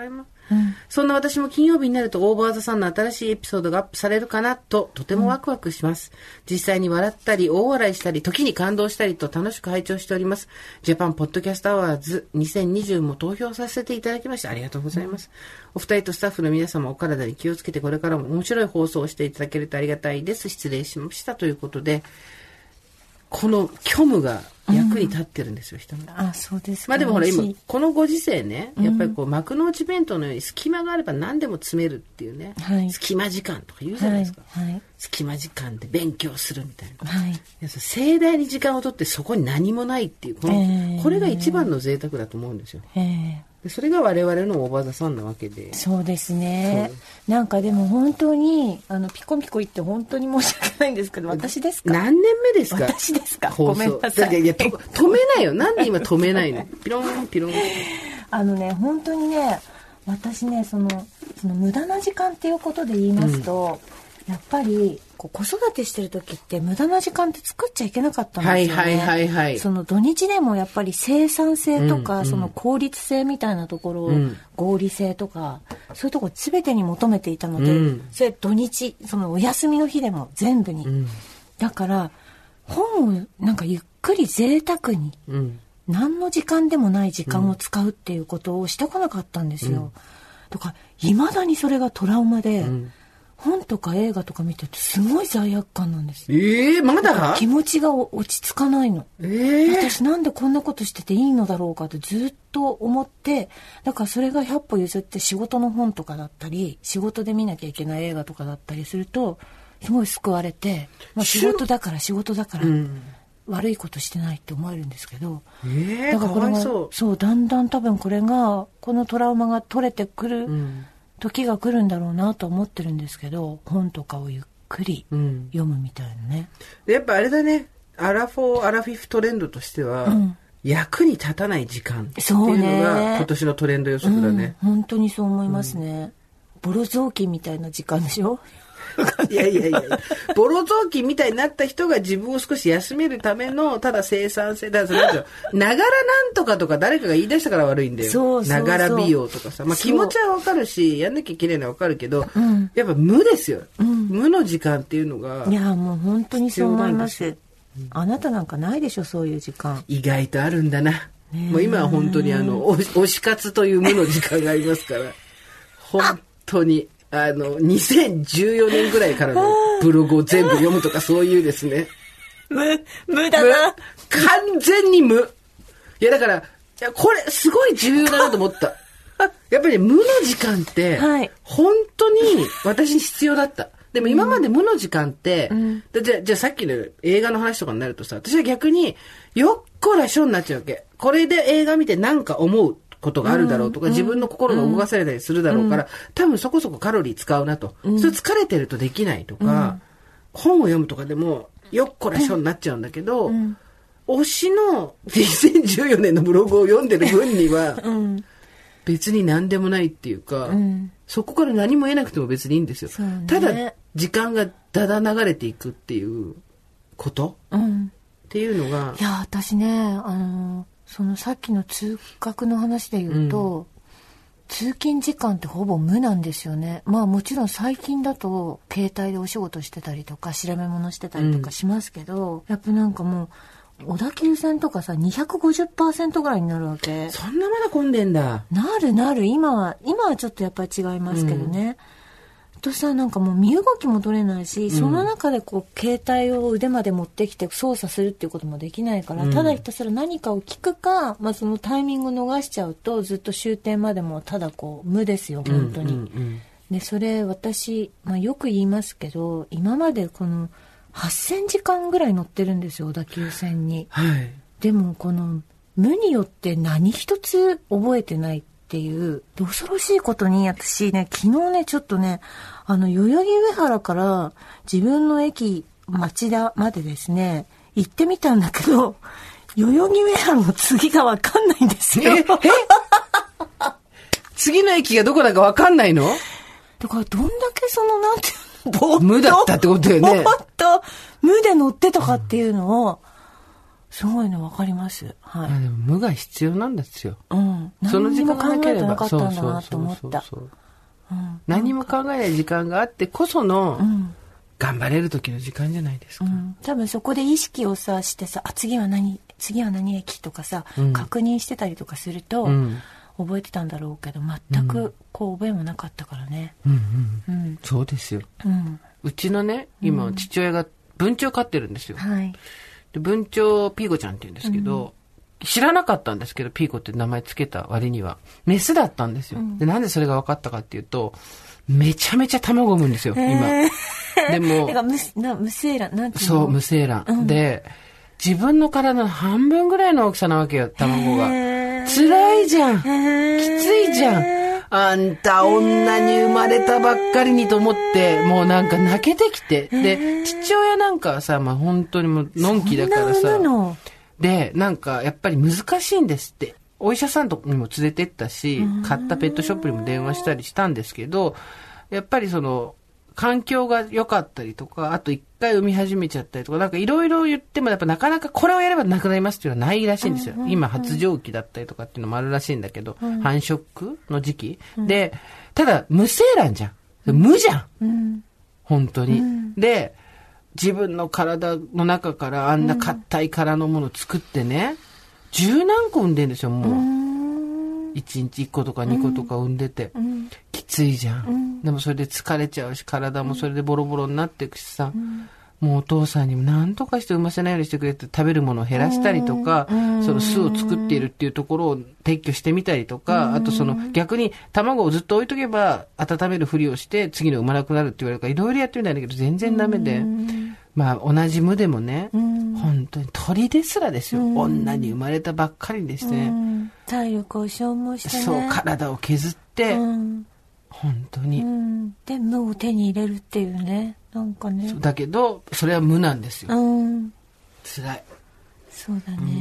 うん、そんな私も金曜日になるとオーバーザさんの新しいエピソードがアップされるかなととてもワクワクします、うん、実際に笑ったり大笑いしたり時に感動したりと楽しく拝聴しております。ジャパンポッドキャストアワーズにせんにじゅうも投票させていただきましてありがとうございます、うん、お二人とスタッフの皆様お体に気をつけてこれからも面白い放送をしていただけるとありがたいです。失礼しましたということで、この虚無が役に立ってるんですよ、うん、人の。 あ、そうですか。 まあでもほら今このご時世ね、やっぱりこう幕の内弁当のように隙間があれば何でも詰めるっていうね、はい、隙間時間とか言うじゃないですか、はいはい、隙間時間で勉強するみたいな、はい、盛大に時間を取ってそこに何もないっていうこの、えー、これが一番の贅沢だと思うんですよ、えーでそれが我々のオーバーザさんなわけで。 そうですね。なんかでも本当にあのピコピコ言って本当に申し訳ないんですけど、私ですか？ 何年目ですか？ 私ですか？ごめんなさい。 いやいやと止めないよ。なんで今止めないの？ピロンピロン。 あのね本当にね、私ねそのその無駄な時間っていうことで言いますと、うん、やっぱりこう子育てしてる時って無駄な時間って作っちゃいけなかったんですよね。はいはいはいはい。その土日でもやっぱり生産性とか、うん、その効率性みたいなところ、うん、合理性とかそういうところ全てに求めていたので、うん、それ土日そのお休みの日でも全部に、うん、だから本をなんかゆっくり贅沢に、うん、何の時間でもない時間を使うっていうことをしてこなかったんですよ、うん、とか未だにそれがトラウマで、うん本とか映画とか見ててすごい罪悪感なんです。 ええー、まだ気持ちが落ち着かないの、えー、私なんでこんなことしてていいのだろうかってずっと思って、だからそれがひゃっぽ譲って仕事の本とかだったり仕事で見なきゃいけない映画とかだったりするとすごい救われて、まあ、仕事だから仕事だから、うん、悪いことしてないって思えるんですけど、 えー、 だからこれがそうそうだんだん多分これがこのトラウマが取れてくる、うん時が来るんだろうなと思ってるんですけど、本とかをゆっくり読むみたいなね、 うん、やっぱあれだね、アラフォーアラフィフトレンドとしては、うん、役に立たない時間っていうのが今年のトレンド予測だね、 うん、本当にそう思いますね、うん、ボロ雑巾みたいな時間でしょいやいやいやボロ雑巾みたいになった人が自分を少し休めるためのただ生産性だ。それながらなんとかとか誰かが言い出したから悪いんだよ。 そうそうそう、 ながら美容とかさ、まあ、気持ちはわかるしやんなきゃいけないのはわかるけど、うん、やっぱ無ですよ、うん、無の時間っていうのがいやもう本当にそう思います、うん、あなたなんかないでしょそういう時間。 意外とあるんだな。もう今は本当にあの推し活という無の時間がありますから本当にあのにせんじゅうよねんぐらいからのブログを全部読むとかそういうですね無無だな、 完全に無。いやだからいやこれすごい重要だなと思ったやっぱり、ね、無の時間って本当に私に必要だった。でも今まで無の時間って、うん、じゃあじゃあさっきの映画の話とかになるとさ、私は逆によっこらしょになっちゃうわけ。これで映画見てなんか思うことがあるだろうとか、うん、自分の心が動かされたりするだろうから、うん、多分そこそこカロリー使うなと、うん、それ疲れてるとできないとか、うん、本を読むとかでもよっこらしょになっちゃうんだけど、うん、推しのにせんじゅうよねんのブログを読んでる分には、うん、別に何でもないっていうか、うん、そこから何も得なくても別にいいんですよ、ね、ただ時間がだだ流れていくっていうこと、うん、っていうのがいや私ねあのそのさっきの通学の話で言うと、うん、通勤時間ってほぼ無なんですよね。まあもちろん最近だと携帯でお仕事してたりとか調べ物してたりとかしますけど、うん、やっぱなんかもう小田急線とかさ にひゃくごじゅっパーセント ぐらいになるわけ。 そんなまだ混んでんだ。 なるなる。今は今はちょっとやっぱり違いますけどね、うんとさなんかもう身動きも取れないし、うん、その中でこう携帯を腕まで持ってきて操作するっていうこともできないから、うん、ただひたすら何かを聞くか、まあ、そのタイミングを逃しちゃうとずっと終点までもただこう無ですよ本当に、うんうんうん、でそれ私、まあ、よく言いますけど今までこのはっせんじかんぐらい乗ってるんですよ小田急線に、はい、でもこの無によって何一つ覚えてないっていう恐ろしいことに私ね昨日ねちょっとねあの代々木上原から自分の駅町田までですね行ってみたんだけど代々木上原の次が分かんないんですよ。ええ次の駅がどこだか分かんないの？ だからどんだけそのなんて無だったってことだよね。 ぼーっと無で乗ってたかっていうのをそういうの分かります。はい。 でも無が必要なんですよ。 うん。 その時間がなければ。 何にも考えてなかったんだなと思った。そうそうそうそう、 うん、何も考えない時間があってこその、うん、頑張れる時の時間じゃないですか。うん、 多分そこで意識をさしてさ、あ、次は何、次は何駅とかさ、うん、確認してたりとかすると、うん、覚えてたんだろうけど、全くこう覚えもなかったからね。 うんうんうん、そうですよ。うん、うちのね、今父親が文鳥飼ってるんですよ。はい。で文鳥ピーコちゃんって言うんですけど、うん、知らなかったんですけど、ピーコって名前つけた割にはメスだったんですよ。うん、でなんでそれが分かったかっていうと、めちゃめちゃ卵を産むんですよ、今。でも、 だから無な無精卵なんていうの？ そう、無精卵、うん、で、自分の体の半分ぐらいの大きさなわけよ、卵が。辛いじゃん。きついじゃん。あんた女に生まれたばっかりにと思って、もうなんか泣けてきて。で、父親なんかはさ、まあ本当にもうのんきだからさ。で、なんかやっぱり難しいんですって。お医者さんとにも連れてったし、買ったペットショップにも電話したりしたんですけど、やっぱりその、環境が良かったりとか、あと一回産み始めちゃったりとか、なんかいろいろ言ってもやっぱなかなかこれをやればなくなりますっていうのはないらしいんですよ。うんうんうん、今発情期だったりとかっていうのもあるらしいんだけど、うん、繁殖の時期、うん、で、ただ無精卵じゃん。無じゃん。うん、本当に、うん。で、自分の体の中からあんな硬い殻のものを作ってね、十何個産んでんですよ、もう。うん一日一個とか二個とか産んでて、うん、きついじゃん、うん、でもそれで疲れちゃうし体もそれでボロボロになっていくしさ、うん、もうお父さんにも何とかして産ませないようにしてくれって食べるものを減らしたりとか、うん、その巣を作っているっていうところを撤去してみたりとか、うん、あとその逆に卵をずっと置いとけば温めるふりをして次の産まなくなるって言われるからいろいろやってみたんだけど全然ダメで、うん、まあ同じ無でもね、うん、本当に鳥ですらですよ、うん、女に生まれたばっかりでしてね、うん、 体力を消耗してね、 そう体を削って、うん、本当に、うん、 で無を手に入れるっていうね、なんかね、 だけどそれは無なんですよ、うん、辛い、 そうだね、うん、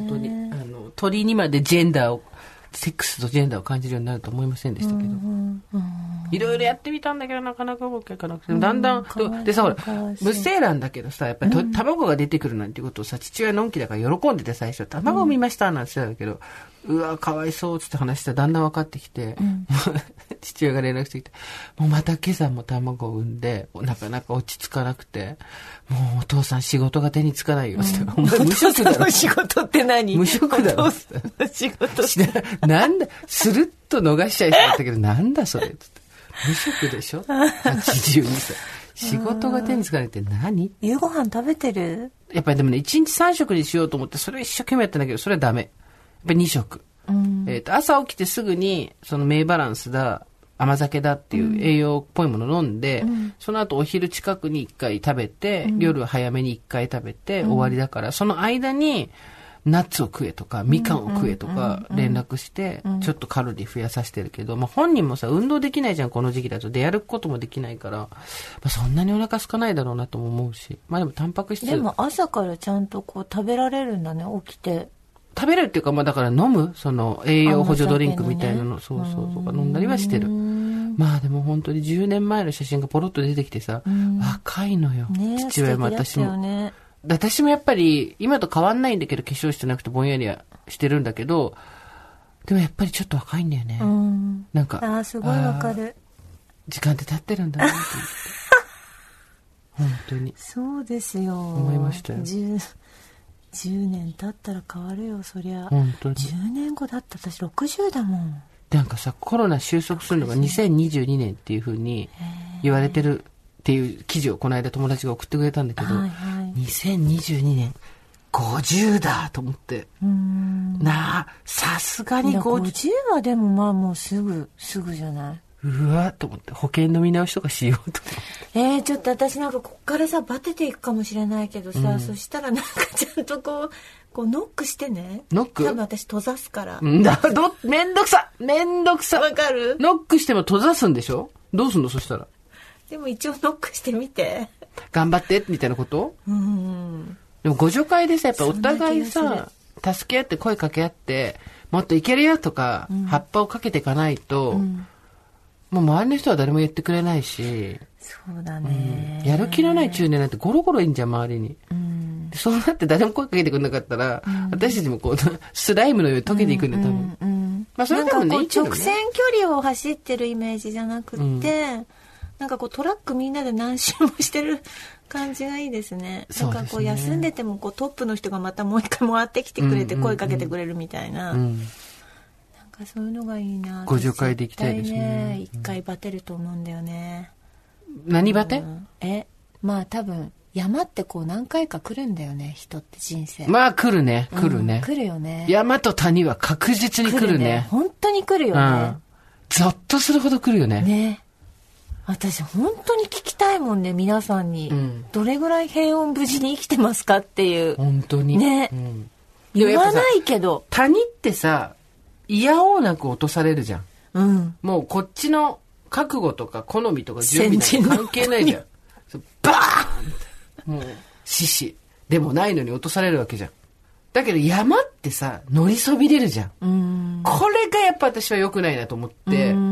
本当にあの鳥にまでジェンダーをセックスとジェンダーを感じるようになると思いませんでしたけど、うんうん、いろいろやってみたんだけどなかなかうまくいかなくて、うん、だんだんでさ、ほら無精卵だけどさやっぱり、うん、卵が出てくるなんていうことをさ父親のんきだから喜んでて最初卵を見ましたなんて言ってたけど、うん、うわかわいそうっつって話したらだんだん分かってきて、うん、父親が連絡してきてもうまた今朝も卵を産んでなかなか落ち着かなくてもうお父さん仕事が手につかないよって、うん、お前無職だろ仕事って何無職だろ仕事ってなんだスルッと逃しちゃいそうだったけどなんだそれっつって無職でしょはちじゅうにさい仕事が手につかないって何夕ご飯食べてるやっぱりでもねいちにちさん食にしようと思ってそれを一生懸命やったんだけどそれはダメやっぱりに食、うんえー、と朝起きてすぐにそのメイバランスだ甘酒だっていう栄養っぽいものを飲んで、うん、その後お昼近くにいっかい食べて、うん、夜早めにいっかい食べて、うん、終わりだからその間にナッツを食えとかみかんを食えとか連絡してちょっとカロリー増やさせてるけど、まあ、本人もさ運動できないじゃんこの時期だと出歩くこともできないから、まあ、そんなにお腹空かないだろうなとも思うしまあでもタンパク質でも朝からちゃんとこう食べられるんだね起きて食べれるっていうかまあだから飲むその栄養補助ドリンクみたいなの、ね、そうそうとか飲んだりはしてるまあでも本当にじゅうねんまえの写真がポロッと出てきてさ若いのよ、ね、父親も私も、ね、私もやっぱり今と変わんないんだけど化粧してなくてぼんやりはしてるんだけどでもやっぱりちょっと若いんだよね、うん、なんかあすごいわかる時間って経ってるんだなって本当にそうですよ思いましたよじゅうじゅうねん経ったら変わるよそりゃ本当にじゅうねんごだって私ろくじゅうだもんなんかさコロナ収束するのがにせんにじゅうにねんっていう風に言われてるっていう記事をこの間友達が送ってくれたんだけど、はいはい、にせんにじゅうにねんごじゅうだと思ってうーんなあさすがにごじゅうごじゅうはでもまあもうすぐすぐじゃないうわと思って保険の見直しとかしようと思ってえー、ちょっと私なんかこっからさバテていくかもしれないけどさ、うん、そしたらなんかちゃんとこうこうノックしてねノック多分私閉ざすからんだどめんどくさめんどくさわかるノックしても閉ざすんでしょどうすんのそしたらでも一応ノックしてみて頑張ってみたいなことうんでもご助会でさやっぱお互いさ助け合って声かけ合ってもっといけるよとか、うん、葉っぱをかけていかないと、うん、もう周りの人は誰も言ってくれないしそうだね、 うん、やる気のない中年なんてゴロゴロいいんじゃん周りに、うん、 そうなって誰も声かけてくれなかったら、うん、私たちもこうスライムのように溶けていくんだよ、多分。うんうん、まあそれでもね、 なんかこう直線距離を走ってるイメージじゃなくて、うん、なんかこうトラックみんなで何周もしてる感じがいいですね。なんかこう休んでてもこうトップの人がまたもう一回回ってきてくれて声かけてくれるみたいな。うんうんうん、なんかそういうのがいいな。 ご助会で行きたいですね。 一回バテると思うんだよね。 何バテ？ うん、え、まあ多分山ってこう何回か来るんだよね、人って人生。 まあ来るね、来るね。 うん、来るよね。 山と谷は確実に来るね。来るね、 本当に来るよね。うん、 ゾッとするほど来るよね。 ね。私本当に聞きたいもんね、皆さんに、うん、どれぐらい平穏無事に生きてますかっていう。 本当にね、うん、言わないけど谷ってさ、いやおうなく落とされるじゃん、うん、もうこっちの覚悟とか好みとか準備とか関係ないじゃん。バーンもう獅子でもないのに落とされるわけじゃん。だけど山ってさ、乗りそびれるじゃん。うん、これがやっぱ私は良くないなと思って、うん、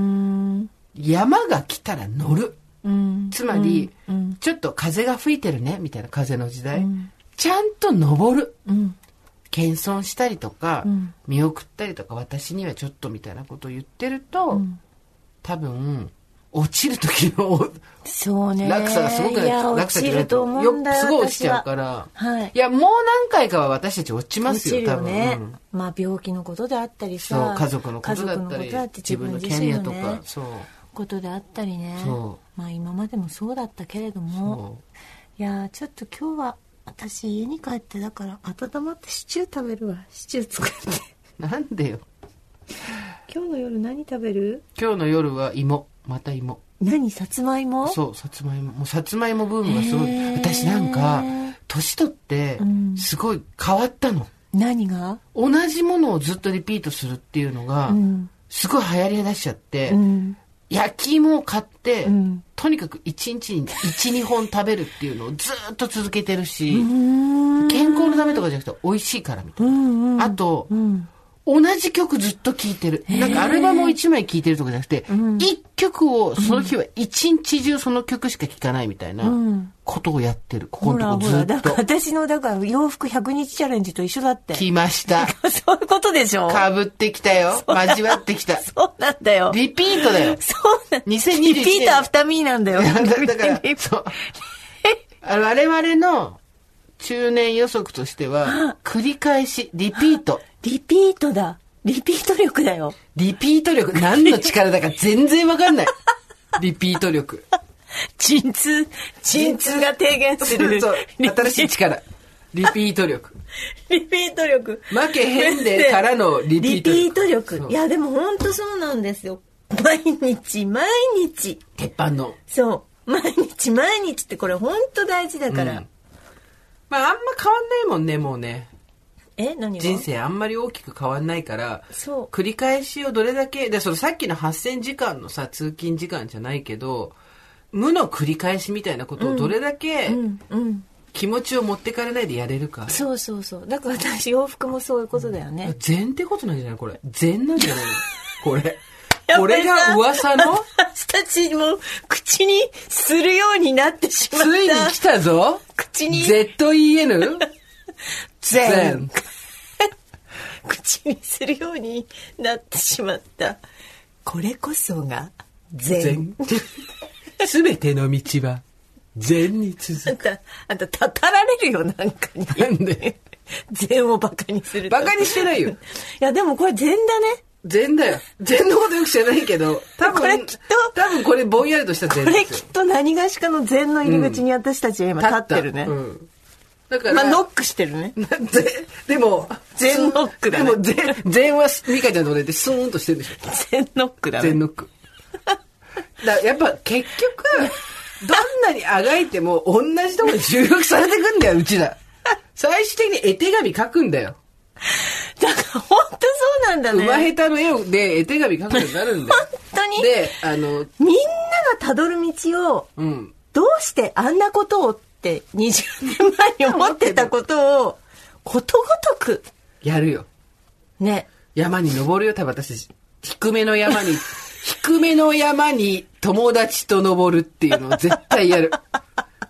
山が来たら乗る、うん、つまり、うん、ちょっと風が吹いてるねみたいな風の時代、うん、ちゃんと登る、うん、謙遜したりとか、うん、見送ったりとか、私にはちょっとみたいなことを言ってると、うん、多分落ちる時のそうね、 落差がすごくない。 落ちると思うんだよ。 すごい落ちちゃうから、 はい、 いやもう何回かは私たち落ちますよ、 落ちるよね、 多分、 うん、まあ病気のことであったりさ、 そう家族のことだったり、自分のキャリアとか、そうことであったりね。そうまあ今までもそうだったけれども、いやちょっと今日は私家に帰ってだから温まってシチュー食べるわ。シチュー作ってなんでよ。 今日の夜何食べる？ 今日の夜は芋。また芋。 何？さつまいも？ そう、さつまいも。もうさつまいもブームがすごい。私なんか年取ってすごい変わったの、 うん、何が？ 同じものをずっとリピートするっていうのがすごい流行り出しちゃって、うん、焼き芋を買って、うん、とにかくいちにちにいち、にほん食べるっていうのをずっと続けてるし、健康のためとかじゃなくて美味しいからみたいな、うんうん、あと、うん、同じ曲ずっと聴いてる。なんかアルバムをいちまい聴いてるとかじゃなくて、いっきょくをその日は一日中その曲しか聴かないみたいなことをやってる。ここのとこずっと。ほらほら、だから私のだから洋服ひゃくにちチャレンジと一緒だって。 来ました。 そういうことでしょ。 被ってきたよ。交わってきた。 そうなんだよ。 リピートだよ。 そうなんだ。 にせんにじゅういちねん。 リピートアフターミーなんだよ。 だから、そう。我々の中年予測としては、繰り返し、リピート。 リピートだ。リピート力だよ。 リピート力。何の力だか全然わかんない。リピート力。 鎮痛、鎮痛が低減する。 そうそう。新しい力。リピート力。 リピート力。 負けへんでからのリピート力。 リピート力。いや、でも本当そうなんですよ。毎日、毎日。 鉄板の。 そう。毎日、毎日ってこれ本当大事だから。うん、 まあ、あんま変わんないもんね、もうね。 え何が？ 人生あんまり大きく変わんないから、そう繰り返しをどれだけで、そのさっきのはっせんじかんのさ通勤時間じゃないけど、無の繰り返しみたいなことをどれだけ、うんうんうん、気持ちを持ってかれないでやれるか。 そうそうそう。だから私洋服もそういうことだよね。 禅ってことなんじゃないこれ。禅なんじゃないのこれ。これが噂の私たちも口にするようになってしまった。 ついに来たぞ。 口にゼットイーエヌ 禅口にするようになってしまった。これこそが禅。 すべての道は禅に続く。 あんた、あんたたたられるよなんかに。 なんで禅をバカにする。 バカにしてないよ。いやでもこれ禅だね。 禅だよ。禅のことよく知らないけど、多分これきっと多分これぼんやりとした禅ですよ。 これきっと何がしかの禅の入り口に私たちは今立ってるね。うん、だからまあノックしてるね。 でも禅ノックだね。 でも禅禅はミカちゃんの俺でスーンとしてるでしょ。 禅ノックだね。 禅ノック。だやっぱ結局どんなにあがいても同じところに収録されてくんだようちら。最終的に絵手紙書くんだよ。 だから本当そうなんだね。 馬下手の絵をで絵手紙書くようになるんだよ。 本当に。 であのみんながたどる道を、うん、どうしてあんなことをってにじゅうねんまえに思ってたことをことごとくやるよ。 ね。 山に登るよ多分私たち。低めの山に低めの山に友達と登るっていうのを絶対やる。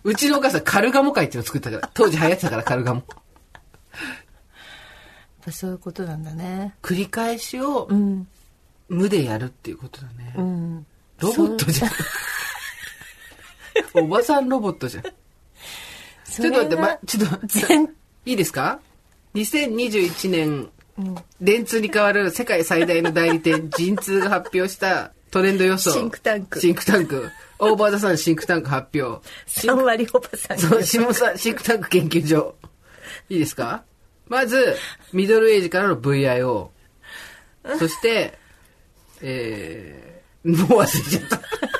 うちのお母さんカルガモ会っていうのを作ったから。当時流行ってたからカルガモ。やっぱそういうことなんだね。 繰り返しを無でやるっていうことだね。うん、ロボットじゃん。おばさんロボットじゃん。ちょっと待って、ま、ちょっと、いいですか ?にせんにじゅういち 年、うん、電通に代わる世界最大の代理店、陣通が発表したトレンド予想。 シンクタンク。 シンクタンク。オーバーザさんシンクタンク発表。 さん割おばさん。 そう、下さんシンクタンク研究所。いいですかまず、ミドルエイジからの ブイアイオー。そして、えー、もう忘れちゃった。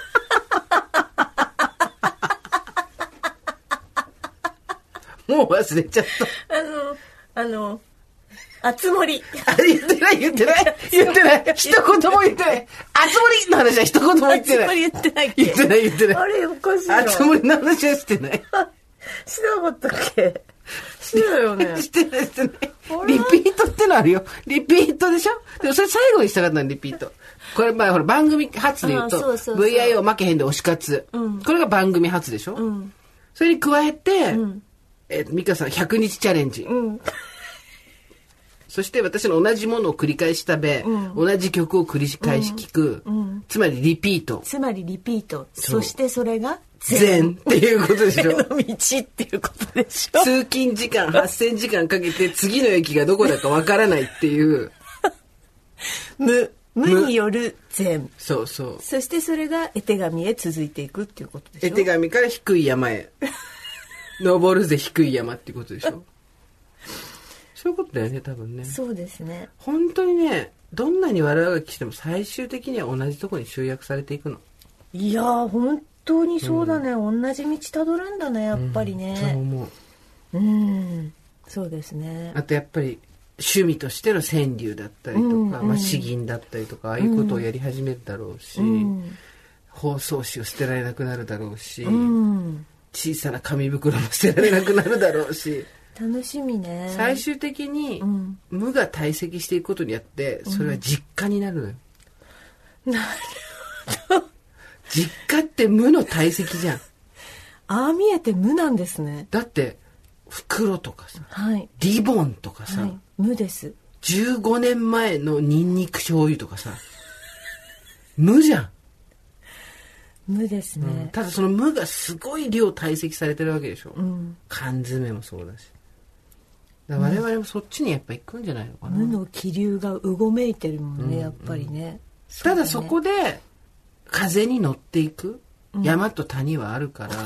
もう忘れちゃった。 あの、あの、あつ森。 あ、言ってない、言ってない。言ってない。一言も言ってない。あつ森の話は一言も言ってない。 あつ森言ってないっけ。 言ってない、言ってない。 あれ、おかしいな。 あつ森の話はしてない。 してなかったっけ。してないよね。 してない、してない。リピートってのあるよ。リピートでしょ。でもそれ最後にしたかったの、リピート。これ、まあ、ほら、番組初で言うと、そうそうそう ブイアイオー 負けへんで推し活、うん。これが番組初でしょ。うん、それに加えて、うん、えー、美香さんひゃくにちチャレンジ。うんそして私の同じものを繰り返し食べ、うん、同じ曲を繰り返し聴く、うんうん、つまりリピート。 つまりリピート。そしてそれが善っていうことでしょ。 善の道っていうことでしょ。 通勤時間はっせんじかんかけて次の駅がどこだかわからないっていう。 無、無による善。 そうそう。 そしてそれが絵手紙へ続いていくっていうことでしょ。 絵手紙から低い山へ。登るぜ低い山っていうことでしょ。そういうことだよね、多分ね。 そうですね。 本当にね、どんなに悪あがきしても最終的には同じところに集約されていくの。 いやー、本当にそうだね。うん、同じ道たどるんだね、やっぱりね。 うん、そう思う。うん、そうですね。 あとやっぱり趣味としての川柳だったりとか、うんうん、まあ、詩吟だったりとか、ああいうことをやり始めるだろうし、うん、包装紙を捨てられなくなるだろうし、うん、小さな紙袋も捨てられなくなるだろうし。 楽しみね。 最終的に無が堆積していくことによってそれは実家になるのよ、 うん、なるほど。 実家って無の堆積じゃん。 ああ見えて無なんですね。 だって袋とかさ、 はい、 リボンとかさ、はい、 無です。 じゅうごねんまえのニンニク醤油とかさ無じゃん。 無ですね、 うん、ただその無がすごい量堆積されてるわけでしょ、うん、缶詰もそうだし。だ我々もそっちにやっぱ行くんじゃないのかな。 無の気流がうごめいてるもんね、うん、やっぱりね。 ただそこで風に乗っていく、うん、山と谷はあるから、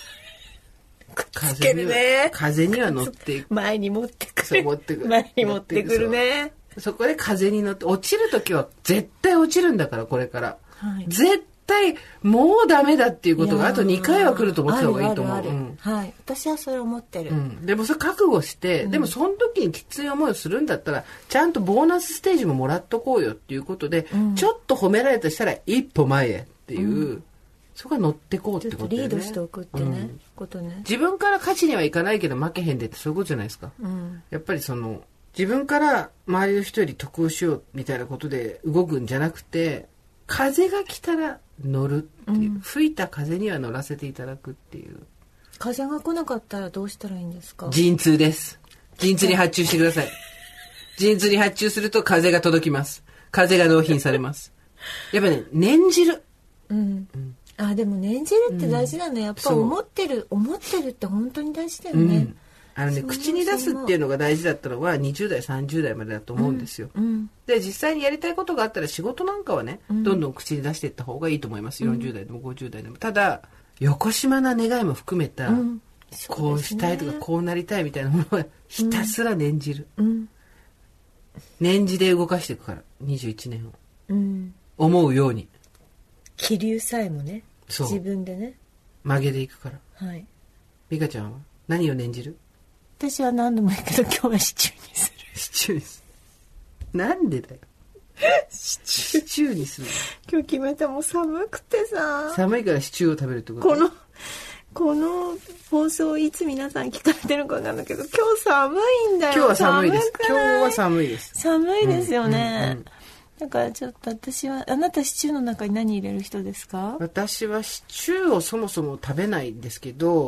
風には、ね、 風には乗っていく。 前に持ってくる。 そう持ってくる。 前に持ってくるね。 そこで風に乗って落ちるときは絶対落ちるんだから、これから、はい、絶対絶対もうダメだっていうことがあとにかいは来ると思ってた方がいいと思う。あるあるある、うん、 はい、私はそれ思ってる、 うん、でもそれ覚悟して、うん、でもその時にきつい思いをするんだったらちゃんとボーナスステージももらっとこうよっていうことで、うん、ちょっと褒められたとしたら一歩前へっていう、うん、そこが乗ってこうってことだよね。 リードしておくってね、うん、ことね。 自分から勝ちにはいかないけど負けへんでってそういうことじゃないですか、うん、やっぱりその自分から周りの人より得をしようみたいなことで動くんじゃなくて、風が来たら乗るっていう、うん、吹いた風には乗らせていただくっていう。 風が来なかったらどうしたらいいんですか？ 陣痛です。陣痛に発注してください。陣痛に発注すると風が届きます。風が納品されます。やっぱね、念じる、うんうん、あでも念じるって大事なの、うん、やっぱ思ってる思ってるって本当に大事だよね、うん、 あのね、口に出すっていうのが大事だったのはにじゅう代さんじゅう代までだと思うんですよ、うんうん、で実際にやりたいことがあったら仕事なんかはね、うん、どんどん口に出していった方がいいと思います、うん、よんじゅう代でもごじゅう代でも。ただ横島な願いも含めた、うん、こうしたいとかこうなりたいみたいなものはひたすら念じる、うん、念じで動かしていくからにじゅういちねんを、うん、思うように気流さえもね自分でね曲げていくから。 はい。 美香ちゃんは何を念じる？ 私は何度も言うけど今日はシチューにする。 シチューにする。なんでだよ。シチュー、シチューにする。 今日決めた。もう寒くてさ。 寒いからシチューを食べるってこと？ このこの放送をいつ皆さん聞かれてるかわかんないけど、今日寒いんだよ。 今日は寒いです。今日は寒いです。 寒いですよね。うんうんうん、だからちょっと私は、あなたシチューの中に何入れる人ですか？ 私はシチューをそもそも食べないんですけど、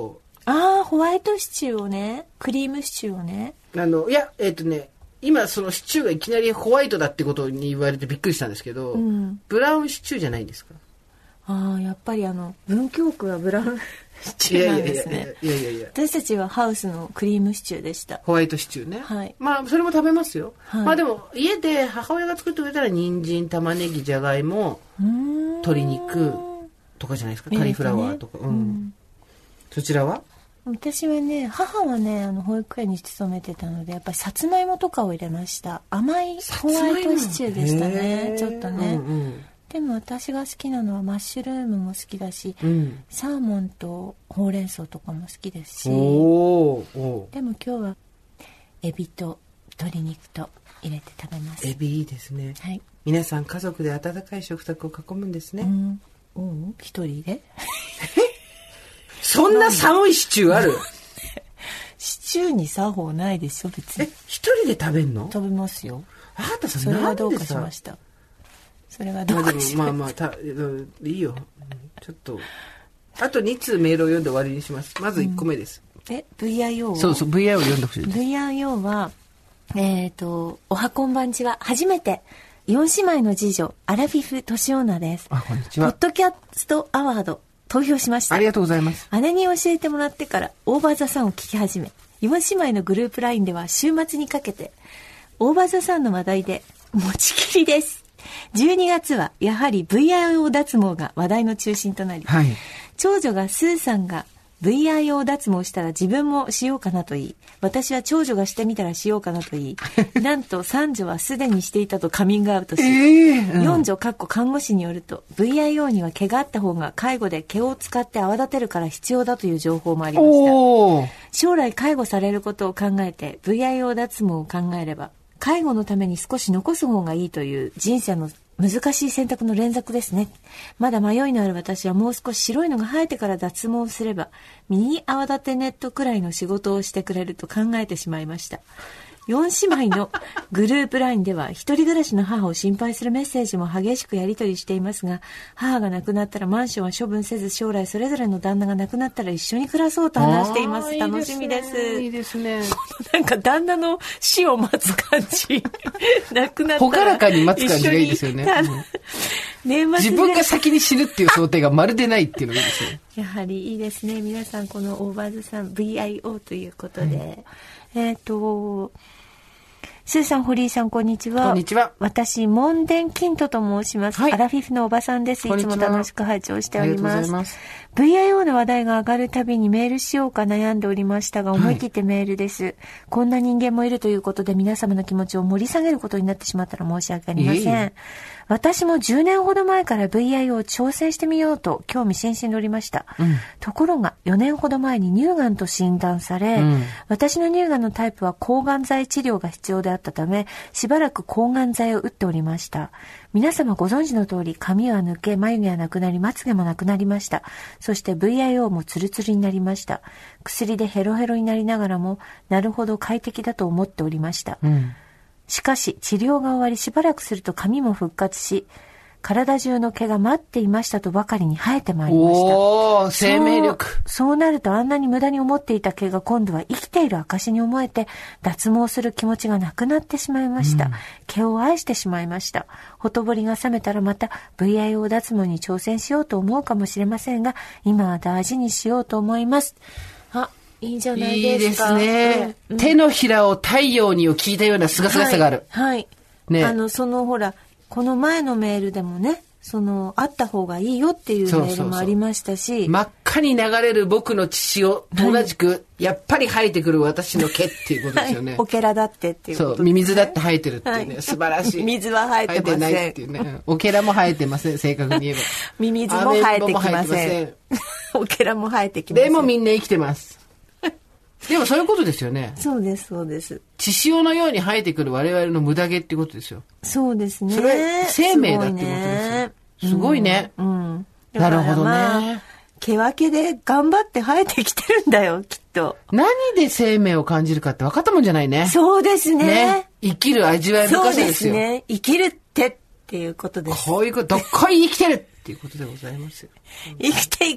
ああ、ホワイトシチューをね、クリームシチューをね。 あの、いや、えっとね、今そのシチューがいきなりホワイトだってことに言われてびっくりしたんですけど、うん、ブラウンシチューじゃないんですか？ ああ、やっぱりあの、文京区はブラウンシチューなんですね。 いやいやいやいやいや。 私たちはハウスのクリームシチューでした。 ホワイトシチューね。 はい。 まあ、それも食べますよ。はい、まあでも、家で母親が作ってくれたら、人参、玉ねぎ、じゃがいも、鶏肉とかじゃないですか。カリフラワーとか。うん。うん、そちらは？ 私はね、母はね、あの保育園に勤めてたので、やっぱりさつまいもとかを入れました。甘いホワイトシチューでしたね、ちょっとね、うんうん、でも私が好きなのはマッシュルームも好きだし、うん、サーモンとほうれん草とかも好きですし、おーおー、でも今日はエビと鶏肉と入れて食べます。 エビいいですね、はい、皆さん家族で温かい食卓を囲むんですね。うん、 うん、一人でそんな寒いシチューある？ シチューに作法ないでしょ別に。 え、一人で食べんの？ 食べますよ。 あなたそれはどうかしました。それはどうかしました。 まあまあたいいよ。ちょっとあとに通メールを読んで終わりにします。まずいっこめです。 うん、え ブイアイオー をそうそう ブイアイオー 読んでほしいです。 ブイアイオー はえっ、ー、とおはこんばんちは初めてよん姉妹の次女アラフィフトシオーナです。 あ、こんにちは。 ポッドキャストアワード投票しました。 ありがとうございます。 姉に教えてもらってからオーバーザさんを聞き始め、よん姉妹のグループラインでは週末にかけてオーバーザさんの話題で持ちきりです。じゅうにがつはやはり ブイアイオー 脱毛が話題の中心となり、はい、長女がスーさんが ブイアイオー 脱毛したら自分もしようかなと言い、私は長女がしてみたらしようかなと言いなんと三女はすでにしていたとカミングアウトし、えーうん、四女かっこ看護師によると ブイアイオー には毛があった方が介護で毛を使って泡立てるから必要だという情報もありました。将来介護されることを考えて ブイアイオー 脱毛を考えれば介護のために少し残す方がいいという人生の難しい選択の連続ですね。まだ迷いのある私はもう少し白いのが生えてから脱毛すればミニ泡立てネットくらいの仕事をしてくれると考えてしまいました。よん姉妹のグループラインでは一人暮らしの母を心配するメッセージも激しくやり取りしていますが、母が亡くなったらマンションは処分せず将来それぞれの旦那が亡くなったら一緒に暮らそうと話しています。楽しみです。 いいですね。 なんか旦那の死を待つ感じ亡くなったらほがらかに待つ感じがいいですよね。年末自分が先に死ぬっていう想定がまるでないっていうのがいいですね。 やはりいいですね。皆さんこのオーバーズさん ブイアイオー ということで、うん、えっ、ー、とスーさん、堀井さん、こんにちは。 こんにちは。 私、モンデンキントと申します。はい、アラフィフのおばさんです。いつも楽しく拝聴しております。ありがとうございます。ブイアイオー の話題が上がるたびにメールしようか悩んでおりましたが、思い切ってメールです。はい、こんな人間もいるということで、皆様の気持ちを盛り下げることになってしまったら申し訳ありません。いえいえ、私もじゅうねんほど前から ブイアイオー を挑戦してみようと興味津々でおりました。うん、ところがよねんほど前に乳がんと診断され、うん、私の乳がんのタイプは抗がん剤治療が必要であったため、しばらく抗がん剤を打っておりました。皆様ご存知の通り、髪は抜け、眉毛はなくなり、まつげもなくなりました。そして ブイアイオー もツルツルになりました。薬でヘロヘロになりながらも、なるほど快適だと思っておりました。うん、しかし治療が終わりしばらくすると髪も復活し、体中の毛が待っていましたとばかりに生えてまいりました。 おー、生命力。 そう、そうなるとあんなに無駄に思っていた毛が今度は生きている証に思えて脱毛する気持ちがなくなってしまいました。うん、毛を愛してしまいました。ほとぼりが冷めたらまた ブイアイオー 脱毛に挑戦しようと思うかもしれませんが、今は大事にしようと思います。あ、いいんじゃないですか。 いいですね。うんうん、手のひらを太陽にを聞いたようなすがすがさがある。 はい。はい、ね、あの、そのほら、この前のメールでもね、その、あった方がいいよっていうメールもありましたし。そうそうそう、 真っ赤に流れる僕の血潮と同じく、はい、やっぱり生えてくる私の毛っていうことですよね。はい、 オケラだってっていうことですね。 そう、ミミズだって生えてるっていうね、はい、素晴らしい。 水は生えてません。生えてないっていうね。オケラも生えてません、正確に言えば。 ミミズも生えてきません。オケラも生えてきません。 でもみんな生きてます。でもそういうことですよね。 そうです、そうです。 血潮のように生えてくる我々の無駄毛っていうことですよ。 そうですね。 それは生命だってことですよ。すごいね。うん。うん、なるほどね。 毛分けで頑張って生えてきてるんだよ、きっと。 何で生命を感じるかって分かったもんじゃないね。 そうですね。ね、 生きる味わい深さですよ。そうですね。 生きるってっていうことです。 こういうこと、どっこい生きてるっていうことでございますよ。 生きていくって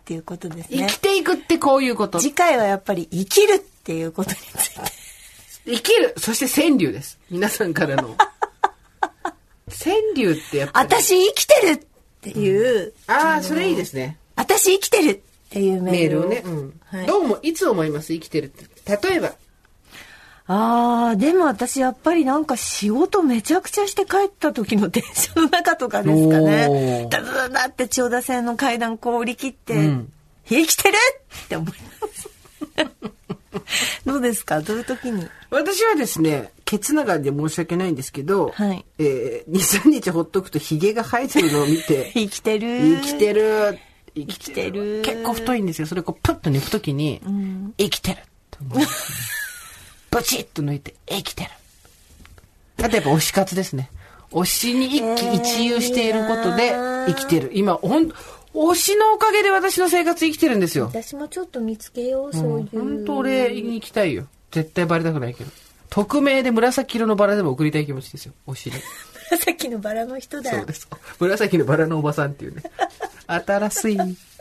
っていうことですね。 生きていくってこういうこと。 次回はやっぱり生きるっていうことについて。 生きる、そして川柳です。皆さんからの。川柳ってやっぱり。 私生きてるっていう。 うん、ああ、それいいですね。 私生きてるっていうメールを。 メールをね。うんはい、どうも、いつ思います生きてるって。例えば。 ああ、でも私やっぱりなんか仕事めちゃくちゃして帰った時の電車の中とかですかね。ダダダダって千代田線の階段こう降り切って、うん、生きてるって思います。どうですかどういう時に。 私はですね、ケツ長で申し訳ないんですけど、はいえー、に、さんにちほっとくとヒゲが生えてるのを見て、 生きてる生きてる生きてる結構太いんですよ。それをこうプッと抜くときに、うん、生きてると思う。ブチッと抜いて生きてる。あとやっぱ推し活ですね。推しに一喜一憂していることで生きてる。今ほん推しのおかげで私の生活生きてるんですよ。 私もちょっと見つけよう、そういう。 本当俺に行きたいよ。絶対バレたくないけど。匿名で紫色のバラでも送りたい気持ちですよ。推しに。 紫のバラの人だ。 そうです。紫のバラのおばさんっていうね。新しい。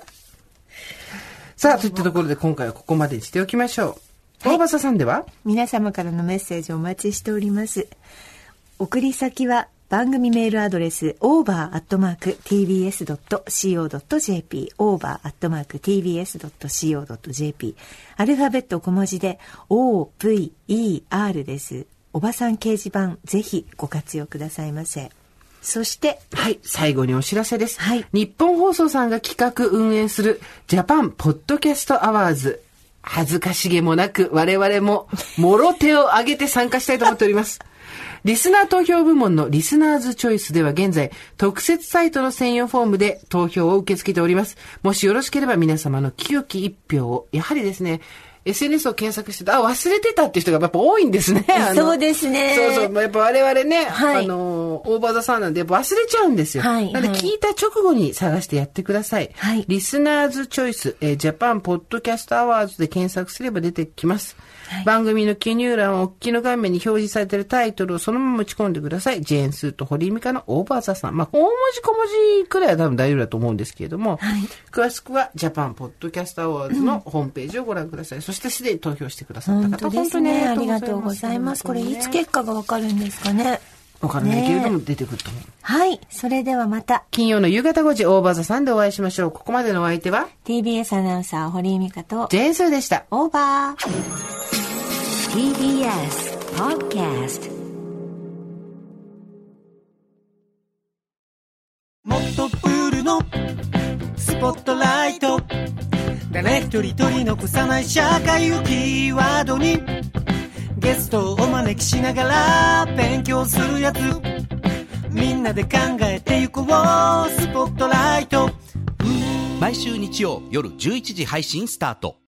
さあといったところで今回はここまでにしておきましょう。大場さんでは皆様からのメッセージをお待ちしております。送り先は番組メールアドレス オーバー アットマーク ティービーエス ドット シーオー ドット ジェーピー オーバー アットマーク ティービーエス ドット シーオー ドット ジェーピー アルファベット小文字で オーブイイーアール です。おばさん掲示板ぜひご活用くださいませ。そしてはい最後にお知らせです、はい、日本放送さんが企画運営するジャパンポッドキャストアワーズ、恥ずかしげもなく我々ももろ手を挙げて参加したいと思っております。リスナー投票部門のリスナーズチョイスでは現在特設サイトの専用フォームで投票を受け付けております。もしよろしければ皆様の清き一票をやはりですねエスエヌエス を検索してあ忘れてたっていう人がやっぱ多いんですね。 そうですね。 そうそうやっぱ我々ね、はい、あのオーバーザさんなんでやっぱ忘れちゃうんですよ。はい、なので聞いた直後に探してやってください。はい、リスナーズチョイス、えー、ジャパンポッドキャストアワーズで検索すれば出てきます。はい、番組の記入欄をお聞きの画面に表示されているタイトルをそのまま打ち込んでください。ジェーンスーと堀井美香のオーバーザさん。まあ大文字小文字くらいは多分大丈夫だと思うんですけれども、はい、詳しくはジャパンポッドキャストアワーズのホームページをご覧ください。うん、そしてすでに投票してくださった方、 本当ですね、ありがとうございます。これいつ結果がわかるんですかね。 わからないけれども出てくると思う。 はい、それではまた金曜の夕方ごじオーバーザさんでお会いしましょう。ここまでのお相手はティービーエス アナウンサー堀井美香とジェーンスーでした。 オーバー ティービーエス Podcast。 もっとプールのスポットライト、誰一人取り残さない社会をキーワードにゲストをお招きしながら勉強するやつ、みんなで考えてゆこうスポットライト。 毎週日曜夜じゅういちじ配信スタート。